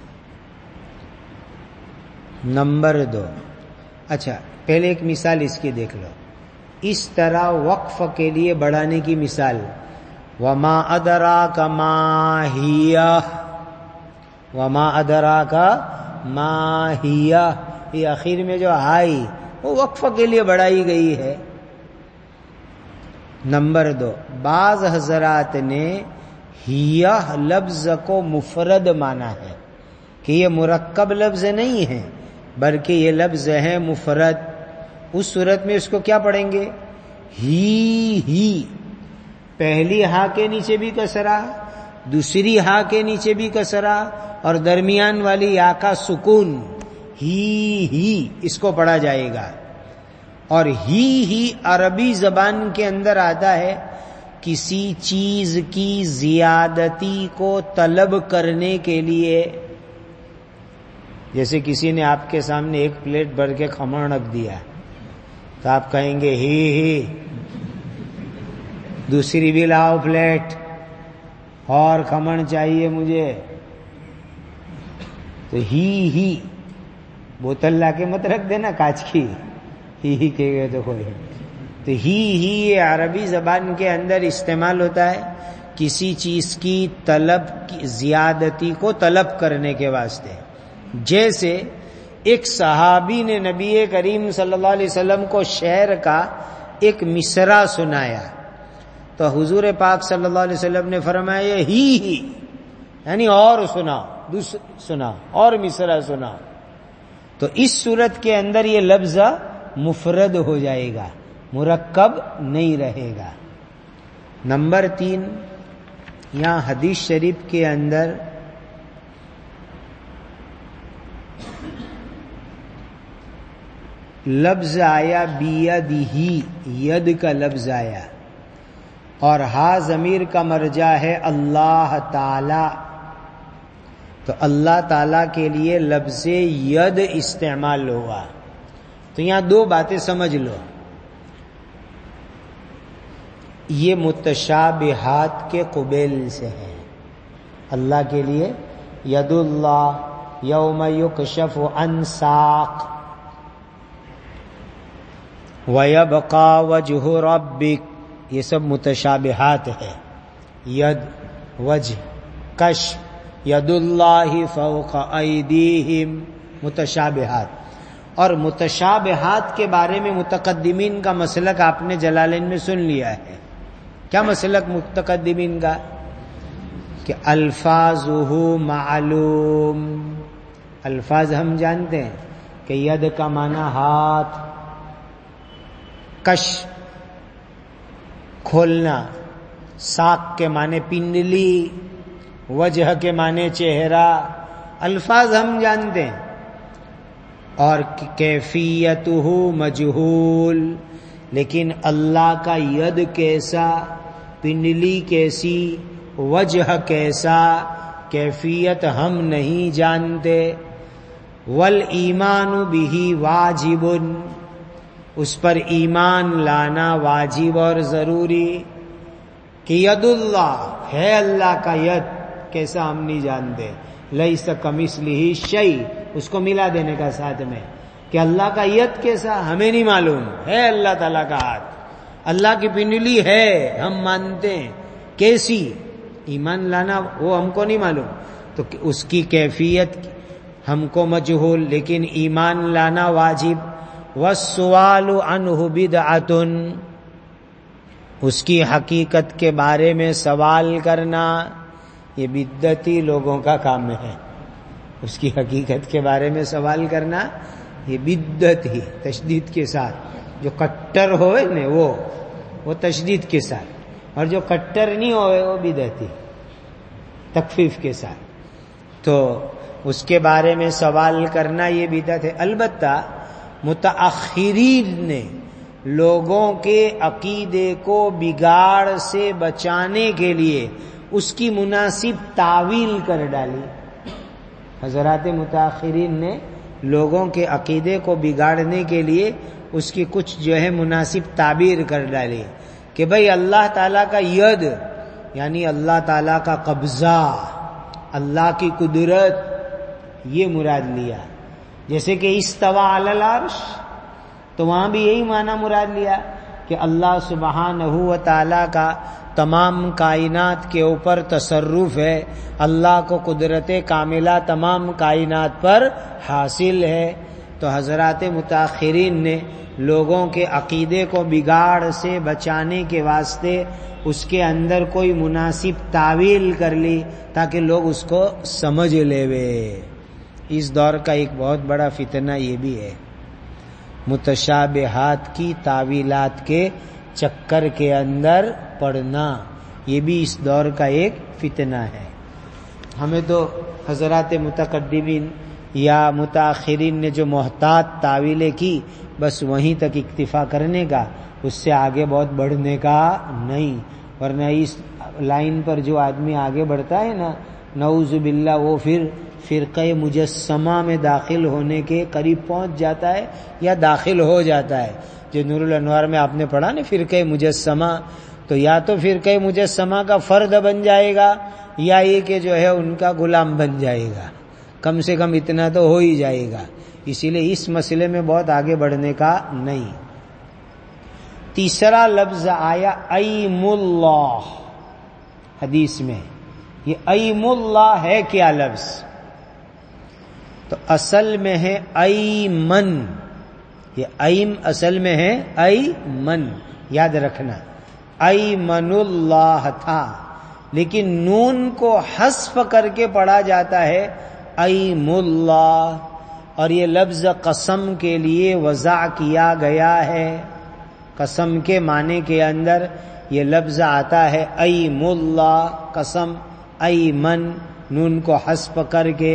نمبر 2. اچھا پہلے ایک مثال اس کی دیکھ لو. اس طرح وقف کے لیے بڑھانے کی مثال، وما ادراک ما ہیہ، وما ادراک ما ہیہ، یہ آخر میں جو آئی وہ وقف کے لیے بڑھائی گئی ہے. نمبر 2، بعض حضرات نے ہیہ لفظ کو مفرد مانا ہے کہ یہ مرکب لفظ نہیں ہے بلکہ یہ لفظ ہے مفرد. اس صورت میں اس کو کیا پڑھیں گے؟ ہی. پہلی ہا کے نیچے بھی کسرہ، دوسری ہا کے نیچے بھی کسرہ، اور درمیان والی یا کا سکون. ہی اس کو پڑھا جائے گا. اور ہی عربی زبان کے اندر آتا ہے کسی چیز کی زیادتی کو طلب کرنے کے لیے. جیسے کسی نے آپ کے سامنے ایک پلیٹ بھر کے کھمن رکھ دیا تو آپ کہیں گے ہی، دوسری بھی لاؤ پلیٹ، اور کھمن چاہیے مجھے. تو ہی بوتل لا کے مت رکھ دینا کانچ کی، ہی کہے گئے تو کوئی. تو ہی یہ عربی زبان کے اندر استعمال ہوتا ہے کسی چیز کی طلب کی زیادتی کو طلب کرنے کے واسطے. جیسے ایک صحابی نے نبی کریم صلی اللہ علیہ وسلم کو شعر کا ایک مصرع سنایا تو حضور پاک صلی اللہ علیہ وسلم نے فرمایا ہی یعنی اور سنا اور مصرع سنا. تو اس صورت کے اندر یہ لفظ مفرد ہو جائے گا، مرکب نہیں رہے گا۔ نمبر 3، یہاں حدیث شریف کے اندر لفظ آیا بیدہ، ید کا لفظ آیا، اور ہا ضمیر کا مرجع ہے اللہ تعالی، تو اللہ تعالی کے لیے لفظ ید استعمال ہوا۔ تو یہاں دو باتیں سمجھ لو، یہ متشابہات کے قبیل سے ہے۔ اللہ کے لیے ید اللہ، یوم یکشف عن ساق، وَيَبْقَى وَجْهُ رَبِّكَ، یہ سب متشابہات ہے۔ ید، وجہ، کش، ید اللہ فوق ایدیہم، متشابہات۔ اور متشابہات کے بارے میں متقدمین کا مسلک آپ نے جلالین میں سن لیا ہے۔ کیا مسلک متقدمین کا؟ کہ الفاظہ معلوم، الفاظ ہم جانتے ہیں کہ ید کا معنی ہاتھ، کش کھولنا، ساق کے معنی پنڈلی، وجہ کے معنی چہرہ، الفاظ ہم جانتے ہیں، اور کیفیتہ مجہول، لیکن اللہ کا ید کیسا، پنڈلی کیسی، وجہ کیسا، کیفیت ہم نہیں جانتے۔ والایمان بہ واجب، اس پر ایمان لانا واجب اور ضروری، کہ ید اللہ ہے، اللہ کا ید کیسا ہم نہیں جانتے، لیس کمثلہ شیء، اس کو ملا دینے کا ساتھ میں، کہ اللہ کا ید کیسا ہمیں نہیں معلوم، ہے اللہ تعالیٰ کا ہاتھ، اللہ کی پنڈلی ہے ہم مانتے ہیں، کیسی، ایمان لانا وہ ہم کو نہیں معلوم، تو اس کی کیفیت ہم کو مجہول، لیکن ایمان لانا واجب۔ والسؤال عنہ بدعۃ، اس کی حقیقت کے بارے میں سوال کرنا یہ بدعتی لوگوں کا کام ہے، اس کی حقیقت کے بارے میں سوال کرنا یہ بدعت ہی، تشدید کے ساتھ، جو کٹر ہوئے نا وہ تشدید کے ساتھ، اور جو کٹر نہیں ہوئے وہ بدعتی تخفیف کے ساتھ، تو اس کے بارے میں سوال کرنا یہ بدعت ہے۔ البتہ متاخرین نے لوگوں کے عقیدے کو بگاڑ سے بچانے کے لیے اس کی مناسب تعویل کر ڈالی، حضرات متاخرین نے لوگوں کے عقیدے کو بگاڑنے کے لیے اس کی کچھ جو ہے مناسب تعبیر کر ڈالی، کہ بھئی اللہ تعالیٰ کا ید یعنی اللہ تعالیٰ کا قبضہ، اللہ کی قدرت، یہ مراد لیا۔ جیسے کہ استوى علی العرش، تو وہاں بھی یہی معنی مراد لیا کہ اللہ سبحانہ و تعالیٰ کا تمام کائنات کے اوپر تصرف ہے، اللہ کو قدرت کاملہ تمام کائنات پر حاصل ہے۔ تو حضرات متاخرین نے لوگوں کے عقیدے کو بگاڑ سے بچانے کے واسطے اس کے اندر کوئی مناسب تعویل کر لی تاکہ لوگ اس کو سمجھ لے۔ اس دور کا ایک بہت بڑا فتنہ یہ بھی ہے، متشابہات کی تعویلات کے چکر کے اندر پڑنا، یہ بھی اس دور کا ایک فتنہ ہے۔ ہمیں تو حضرات متقدمین یا متاخرین نے جو محتاط تعویلیں کی بس وہیں تک اکتفا کرنے کا، اس سے آگے بہت بڑھنے کا نہیں، ورنہ اس لائن پر جو آدمی آگے بڑھتا ہے نا، نعوذ باللہ، وہ پھر فرقہ مجسمہ میں داخل ہونے کے قریب پہنچ جاتا ہے یا داخل ہو جاتا ہے۔ جو نور الانوار میں آپ نے پڑھا نا فرقہ مجسمہ، تو یا تو فرقہ مجسمہ کا فرد بن جائے گا یا یہ کہ جو ہے ان کا غلام بن جائے گا، کم سے کم اتنا تو ہو ہی جائے گا۔ اسی لیے اس مسئلے میں بہت آگے بڑھنے کا نہیں۔ تیسرا لفظ آیا ایم اللہ حدیث میں، یہ ایم اللہ ہے کیا لفظ؟ تو اصل میں ہے ایمن، یہ ایم اصل میں ہے ایمن، یاد رکھنا ایمن اللہ تھا، لیکن نون کو حذف کر کے پڑھا جاتا ہے ایم اللہ، اور یہ لفظ قسم کے لیے وضع کیا گیا ہے. قسم کے معنی کے اندر یہ لفظ آتا ہے ایم اللہ، قسم، ایمن، نون کو حذف کر کے.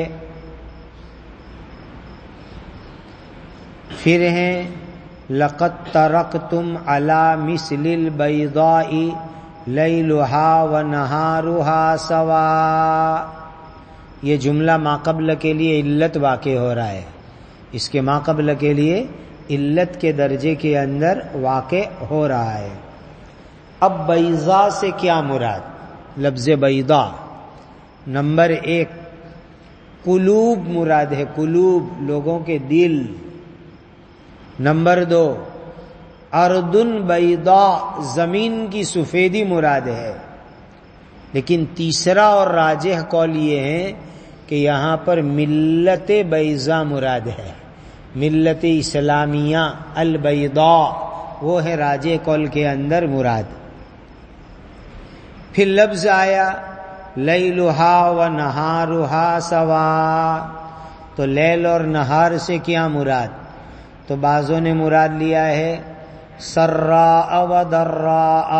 پھر ہیں لقد ترکتم علی مثل البیضاء لیلها ونہارها سواء. یہ جملہ ماقبل کے لیے علت واقع ہو رہا ہے، اس کے ماقبل کے لیے علت کے درجے کے اندر واقع ہو رہا ہے. اب بیضاء سے کیا مراد؟ لفظ بیضاء نمبر 1 قلوب مراد ہے، قلوب لوگوں کے دل. نمبر 2 ارض بیضاء زمین کی سفیدی مراد ہے. لیکن تیسرا اور راجح قول یہ ہے کہ یہاں پر ملت بیضاء مراد ہے، ملت اسلامیہ البیضاء، وہ ہے راجح قول کے اندر مراد. پھر لفظ آیا لیلھا و نہارھا سواء، تو لیل اور نہار سے کیا مراد؟ تو بعضوں نے مراد لیا ہے سراء و ضراء،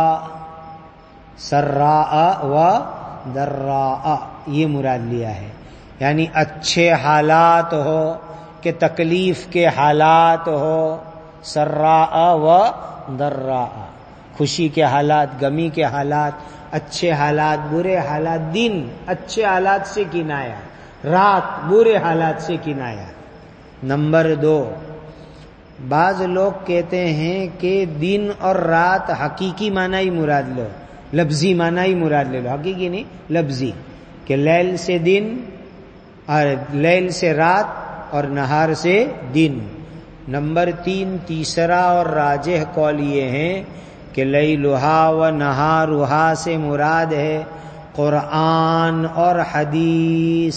سراء و ضراء یہ مراد لیا ہے، یعنی اچھے حالات ہو کہ تکلیف کے حالات ہو، سراء و ضراء، خوشی کے حالات، غمی کے حالات، اچھے حالات، برے حالات. دن اچھے حالات سے کنایا، رات برے حالات سے کنایا. نمبر 2 بعض لوگ کہتے ہیں کہ دن اور رات حقیقی معنی ہی مراد لو، لفظی معنی ہی مراد لے لو، حقیقی نہیں لفظی، کہ لیل سے دن اور لیل سے رات اور نہار سے دن. نمبر 3 تیسرا اور راجح قول یہ ہے کہ لیلھا و نہارھا سے مراد ہے قرآن اور حدیث.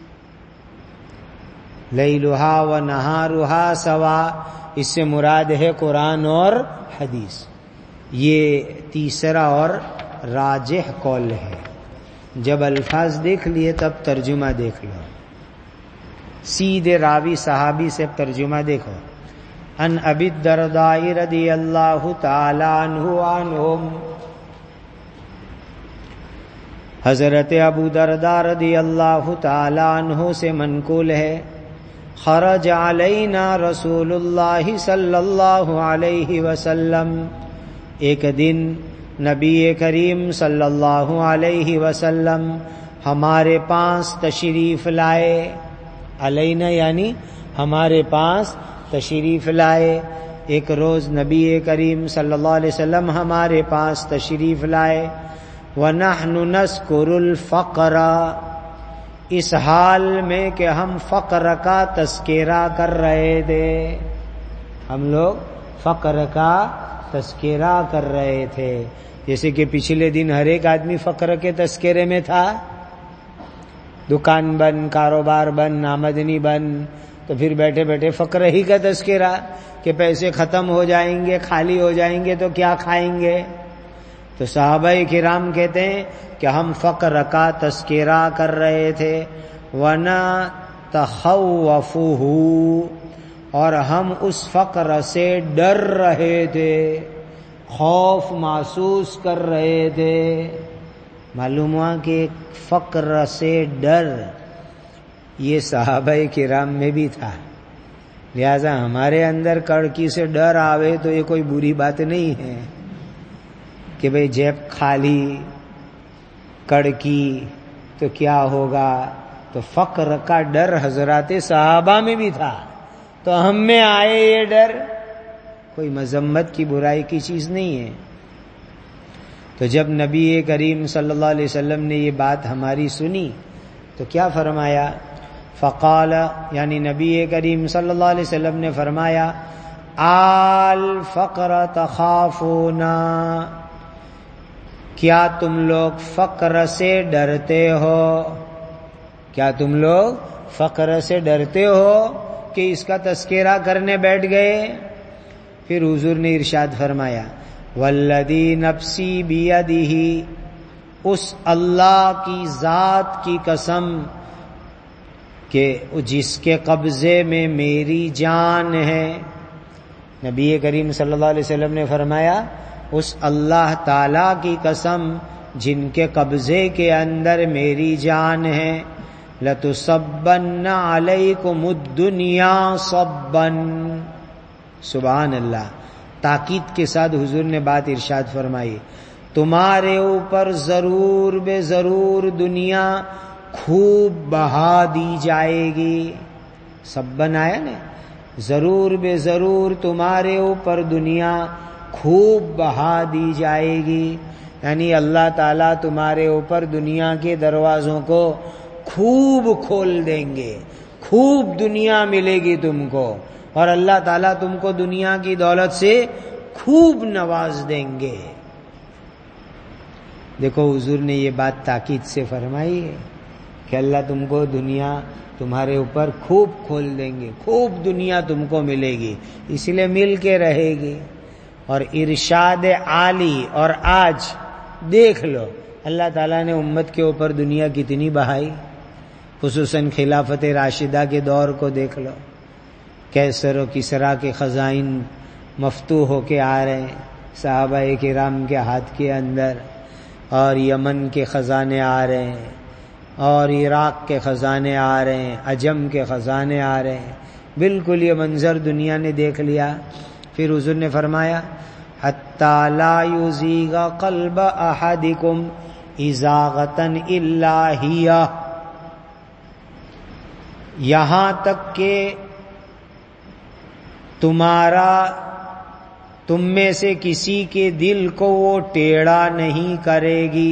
لیلھا و نہارھا سواء، اس سے مراد ہے قرآن اور حدیث. یہ تیسرا اور راجح قول ہے. جب الفاظ دیکھ لیے تب ترجمہ دیکھ لو. سیدھے راوی صحابی سے ترجمہ دیکھو. ان ابی الدرداء رضی اللہ تعالی عنہ عنہم، حضرت ابو درداء رضی اللہ تعالی عنہ سے منقول ہے خرج علینا رسول اللہ صلی اللہ علیہ وسلم، ایک دن نبی کریم صلی اللہ علیہ وسلم ہمارے پاس تشریف لائے. علینا یعنی ہمارے پاس تشریف لائے. ایک روز نبی کریم صلی اللہ علیہ وسلم ہمارے پاس تشریف لائے. وَنَحْنُ نَذْكُرُ الْفَقْرَ، اس حال میں کہ ہم فقر کا تذکرہ کر رہے تھے. ہم لوگ فقر کا تذکرہ کر رہے تھے. جیسے کہ پچھلے دن ہر ایک آدمی فقر کے تذکرے میں تھا، دکان بند، کاروبار بند، آمدنی بند، تو پھر بیٹھے بیٹھے فقر ہی کا تذکرہ کہ پیسے ختم ہو جائیں گے، خالی ہو جائیں گے تو کیا کھائیں گے. تو صحابہ کرام کہتے ہیں کہ ہم فقر کا تذکرہ کر رہے تھے. وَنَتَخَوَّفُهُ، اور ہم اس فقر سے ڈر رہے تھے، خوف محسوس کر رہے تھے. معلوم ہوا کہ فقر سے ڈر یہ صحابہ کرام میں بھی تھا. لہذا ہمارے اندر کڑکی سے ڈر آوے تو یہ کوئی بری بات نہیں ہے کہ بھئی جیب خالی، کڑکی تو کیا ہوگا. تو فقر کا ڈر حضرات صحابہ میں بھی تھا، تو ہم میں آئے یہ ڈر، کوئی مذمت کی برائی کی چیز نہیں ہے. تو جب نبی کریم صلی اللہ علیہ وسلم نے یہ بات ہماری سنی تو کیا فرمایا؟ فقال، یعنی نبی کریم صلی اللہ علیہ وسلم نے فرمایا آل فقر تخافون، کیا تم لوگ فقر سے ڈرتے ہو؟ کیا تم لوگ فقر سے ڈرتے ہو کہ اس کا تذکرہ کرنے بیٹھ گئے؟ پھر حضور نے ارشاد فرمایا والذی نفسی بیدہ، اس اللہ کی ذات کی قسم کہ جس کے قبضے میں میری جان ہے. نبی کریم صلی اللہ علیہ وسلم نے فرمایا اس اللہ تعالی کی قسم جن کے قبضے کے اندر میری جان ہے، لَتُصَبَّنَّ عَلَيْكُمُ الدُّنْيَا صَبًّا. سبحان اللہ. تاکید کے ساتھ حضور نے بات ارشاد فرمائی، تمہارے اوپر ضرور بے ضرور دنیا خوب بہا دی جائے گی. سبن آیا نا، ضرور بے ضرور تمہارے اوپر دنیا خوب بہا دی جائے گی. یعنی اللہ تعالیٰ تمہارے اوپر دنیا کے دروازوں کو خوب کھول دیں گے، خوب دنیا ملے گی تم کو، اور اللہ تعالیٰ تم کو دنیا کی دولت سے خوب نواز دیں گے. دیکھو حضور نے یہ بات تاکید سے فرمائی ہے کہ اللہ تم کو دنیا تمہارے اوپر خوب کھول دیں گے، خوب دنیا تم کو ملے گی، اس لیے مل کے رہے گی. اور ارشاد عالی. اور آج دیکھ لو اللہ تعالیٰ نے امت کے اوپر دنیا کتنی بہائی، خصوصاً خلافت راشدہ کے دور کو دیکھ لو. کیسر و کسرا کے خزائن مفتوح ہو کے آ رہے ہیں صحابہ کرام کے ہاتھ کے اندر، اور یمن کے خزانے آ رہے ہیں، اور عراق کے خزانے آ رہے ہیں، عجم کے خزانے آ رہے ہیں. بالکل یہ منظر دنیا نے دیکھ لیا. پھر حضور نے فرمایا حتی لا یزیغ قلب احدکم ازاغۃ الا ہی، یہاں تک کہ تم میں سے کسی کے دل کو وہ ٹیڑھا نہیں کرے گی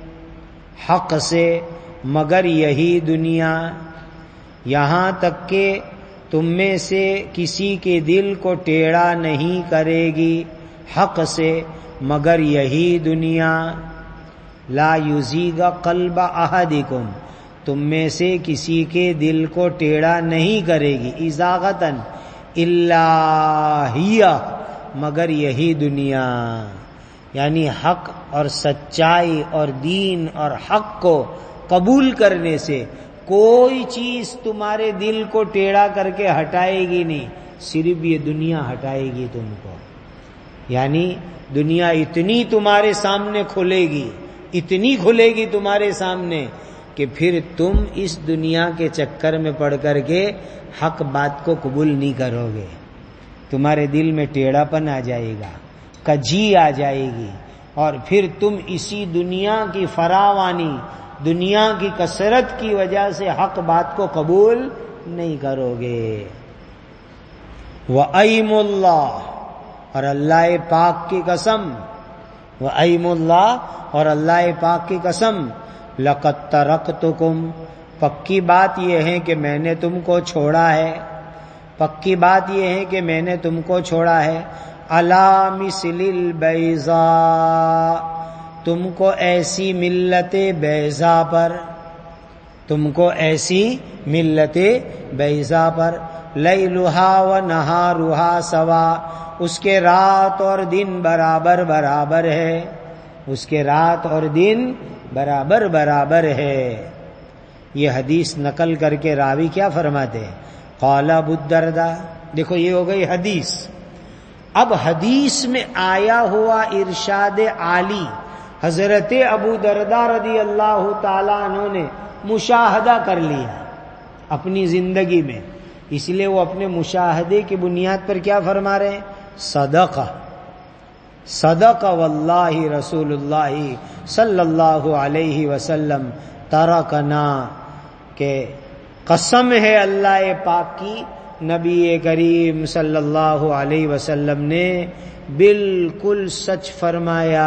حق سے مگر یہی دنیا. یہاں تک کہ تم میں سے کسی کے دل کو ٹیڑھا نہیں کرے گی حق سے مگر یہی دنیا. لا یزیغ قلب احدکم، تم میں سے کسی کے دل کو ٹیڑھا نہیں کرے گی، ازاغتن الا ہی، مگر یہی دنیا. یعنی حق اور سچائی اور دین اور حق کو قبول کرنے سے کوئی چیز تمہارے دل کو ٹیڑھا کر کے ہٹائے گی نہیں، صرف یہ دنیا ہٹائے گی تم کو. یعنی دنیا اتنی تمہارے سامنے کھلے گی، اتنی کھلے گی تمہارے سامنے کہ پھر تم اس دنیا کے چکر میں پڑ کر کے حق بات کو قبول نہیں کرو گے. تمہارے دل میں ٹیڑھا پن آ جائے گا، کجی آ جائے گی، اور پھر تم اسی دنیا کی فراوانی، دنیا کی کثرت کی وجہ سے حق بات کو قبول نہیں کرو گے. وَأَيْمُ اللَّهِ، اور اللہ پاک کی قسم، وَأَيْمُ اللَّهِ، اور اللہ پاک کی قسم، لَقَدْ تَرَكْتُكُمْ، پکی بات یہ ہے کہ میں نے تم کو چھوڑا ہے، پکی بات یہ ہے کہ میں نے تم کو چھوڑا ہے، عَلَى مِثْلِ الْبَيْضَاءِ، تم کو ایسی ملت بیضا پر، تم کو ایسی ملت بیضا پر، لیلھا ونہارھا سوا، اس کے رات اور دن برابر برابر ہے، اس کے رات اور دن برابر برابر ہے. یہ حدیث نقل کر کے راوی کیا فرماتے ہیں؟ قال ابو الدرداء. دیکھو یہ ہو گئی حدیث. اب حدیث میں آیا ہوا ارشاد عالی حضرت ابو درداء رضی اللہ تعالیٰ عنہ نے مشاہدہ کر لیا اپنی زندگی میں، اس لیے وہ اپنے مشاہدے کی بنیاد پر کیا فرما رہے ہیں؟ صدق صدق واللہ رسول اللہ صلی اللہ علیہ وسلم ترکنا، کہ قسم ہے اللہ پاک کی، نبی کریم صلی اللہ علیہ وسلم نے بالکل سچ فرمایا.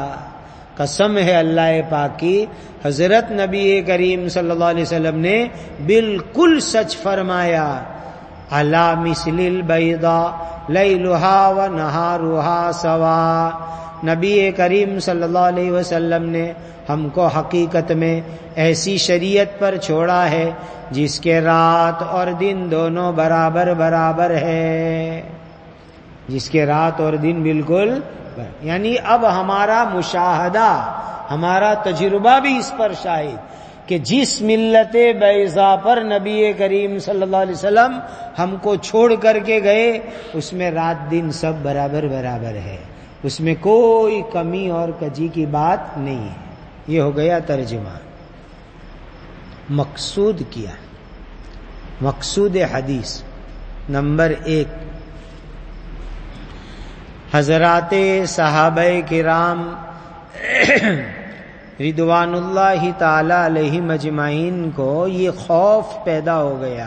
قسم ہے اللہ پاک کی، حضرت نبی کریم صلی اللہ علیہ وسلم نے بالکل سچ فرمایا. علی مثل البیضاء لیلھا ونہارھا سوا، نبی کریم صلی اللہ علیہ وسلم نے ہم کو حقیقت میں ایسی شریعت پر چھوڑا ہے جس کے رات اور دن دونوں برابر برابر ہے، جس کے رات اور دن بالکل، یعنی اب ہمارا مشاہدہ، ہمارا تجربہ بھی اس پر شاہد کہ جس ملت بیضا پر نبی کریم صلی اللہ علیہ وسلم ہم کو چھوڑ کر کے گئے، اس میں رات دن سب برابر برابر ہے، اس میں کوئی کمی اور کجی کی بات نہیں ہے۔ یہ ہو گیا ترجمہ۔ مقصود کیا، مقصود حدیث نمبر 1، حضرات صحابہ کرام رضوان اللہ تعالی علیہم اجمعین کو یہ خوف پیدا ہو گیا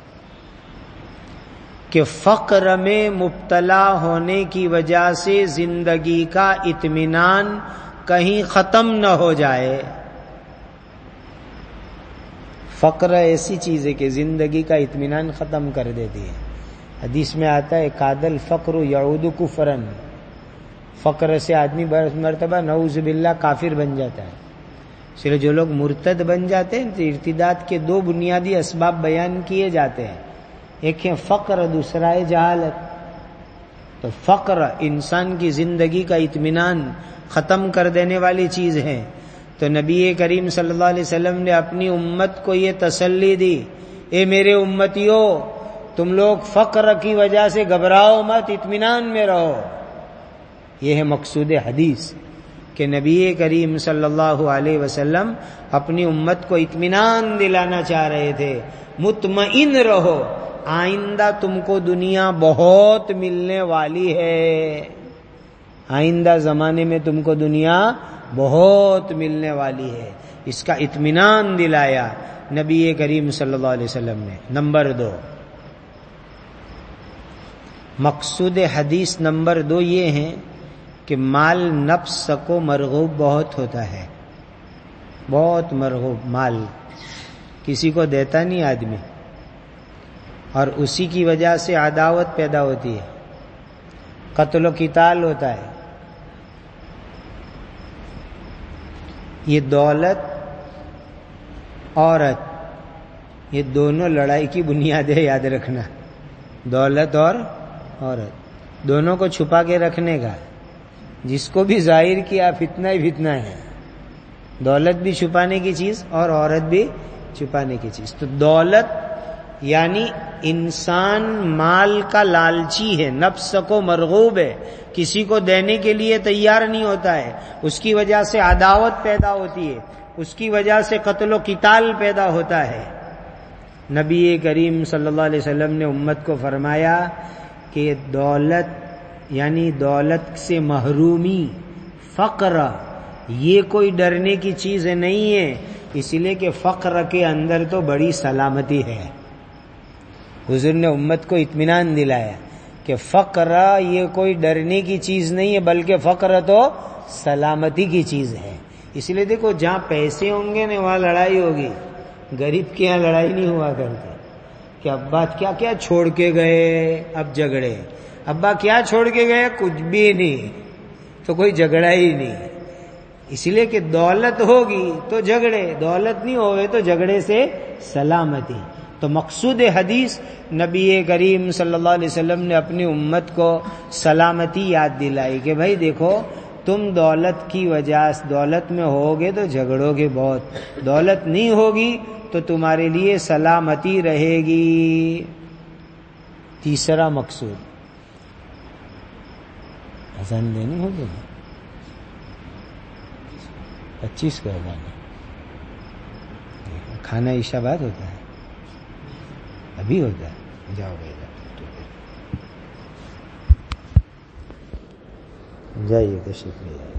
کہ فقر میں مبتلا ہونے کی وجہ سے زندگی کا اطمینان کہیں ختم نہ ہو جائے۔ فقر ایسی چیز ہے کہ زندگی کا اطمینان ختم کر دیتی ہے۔ حدیث میں آتا ہے کاد الفقر یعود کفرا، فقر سے آدمی مرتبہ نعوذ باللہ کافر بن جاتا ہے۔ اس لیے جو لوگ مرتد بن جاتے ہیں تو ارتداد کے 2 بنیادی اسباب بیان کیے جاتے ہیں، ایک ہے فقر، دوسرا ہے جہالت۔ تو فقر انسان کی زندگی کا اطمینان ختم کر دینے والی چیز ہے۔ تو نبی کریم صلی اللہ علیہ وسلم نے اپنی امت کو یہ تسلی دی، اے میرے امتیو، تم لوگ فقر کی وجہ سے گھبراؤ مت، اطمینان میں رہو۔ یہ ہے مقصود حدیث کہ نبی کریم صلی اللہ علیہ وسلم اپنی امت کو اطمینان دلانا چاہ رہے تھے، مطمئن رہو، آئندہ تم کو دنیا بہت ملنے والی ہے، آئندہ زمانے میں تم کو دنیا بہت ملنے والی ہے، اس کا اطمینان دلایا نبی کریم صلی اللہ علیہ وسلم نے۔ نمبر 2، مقصود حدیث نمبر 2 یہ ہے کہ مال نفس کو مرغوب بہت ہوتا ہے، بہت مرغوب، مال کسی کو دیتا نہیں آدمی، اور اسی کی وجہ سے عداوت پیدا ہوتی ہے، قتل و قتال ہوتا ہے۔ یہ دولت، عورت، یہ دونوں لڑائی کی بنیاد ہے، یاد رکھنا۔ دولت اور عورت دونوں کو چھپا کے رکھنے کا، جس کو بھی ظاہر کیا فتنہ ہی فتنہ ہے۔ دولت بھی چھپانے کی چیز اور عورت بھی چھپانے کی چیز۔ تو دولت یعنی انسان مال کا لالچی ہے، نفس کو مرغوب ہے، کسی کو دینے کے لیے تیار نہیں ہوتا ہے، اس کی وجہ سے عداوت پیدا ہوتی ہے، اس کی وجہ سے قتل و قتال پیدا ہوتا ہے۔ نبی کریم صلی اللہ علیہ وسلم نے امت کو فرمایا کہ دولت یعنی دولت سے محرومی، فقر، یہ کوئی ڈرنے کی چیز نہیں ہے، اس لیے کہ فقر کے اندر تو بڑی سلامتی ہے۔ حضور نے امت کو اطمینان دلایا کہ فقر یہ کوئی ڈرنے کی چیز نہیں ہے، بلکہ فقر تو سلامتی کی چیز ہے۔ اس لیے دیکھو، جہاں پیسے ہوں گے نا وہاں لڑائی ہوگی، غریب کے یہاں لڑائی نہیں ہوا کرتی کہ ابا کیا کیا چھوڑ کے گئے، اب جھگڑے، ابا کیا چھوڑ کے گئے، کچھ بھی نہیں، تو کوئی جھگڑا ہی نہیں۔ اس لیے کہ دولت ہوگی تو جھگڑے، دولت نہیں ہوئے تو جھگڑے سے سلامتی۔ تو مقصود حدیث نبی کریم صلی اللہ علیہ وسلم نے اپنی امت کو سلامتی یاد دلائی کہ بھائی دیکھو، تم دولت کی وجہ سے دولت میں ہوگے تو جھگڑو گے بہت، دولت نہیں ہوگی تو تمہارے لیے سلامتی رہے گی۔ تیسرا مقصود، اذان دینی ہوگی 25 کو اذان، کھانا عشاء بعد ہوتا ہے، ابھی ہوتا ہے، جاؤ گے جائیے، تو شکریہ۔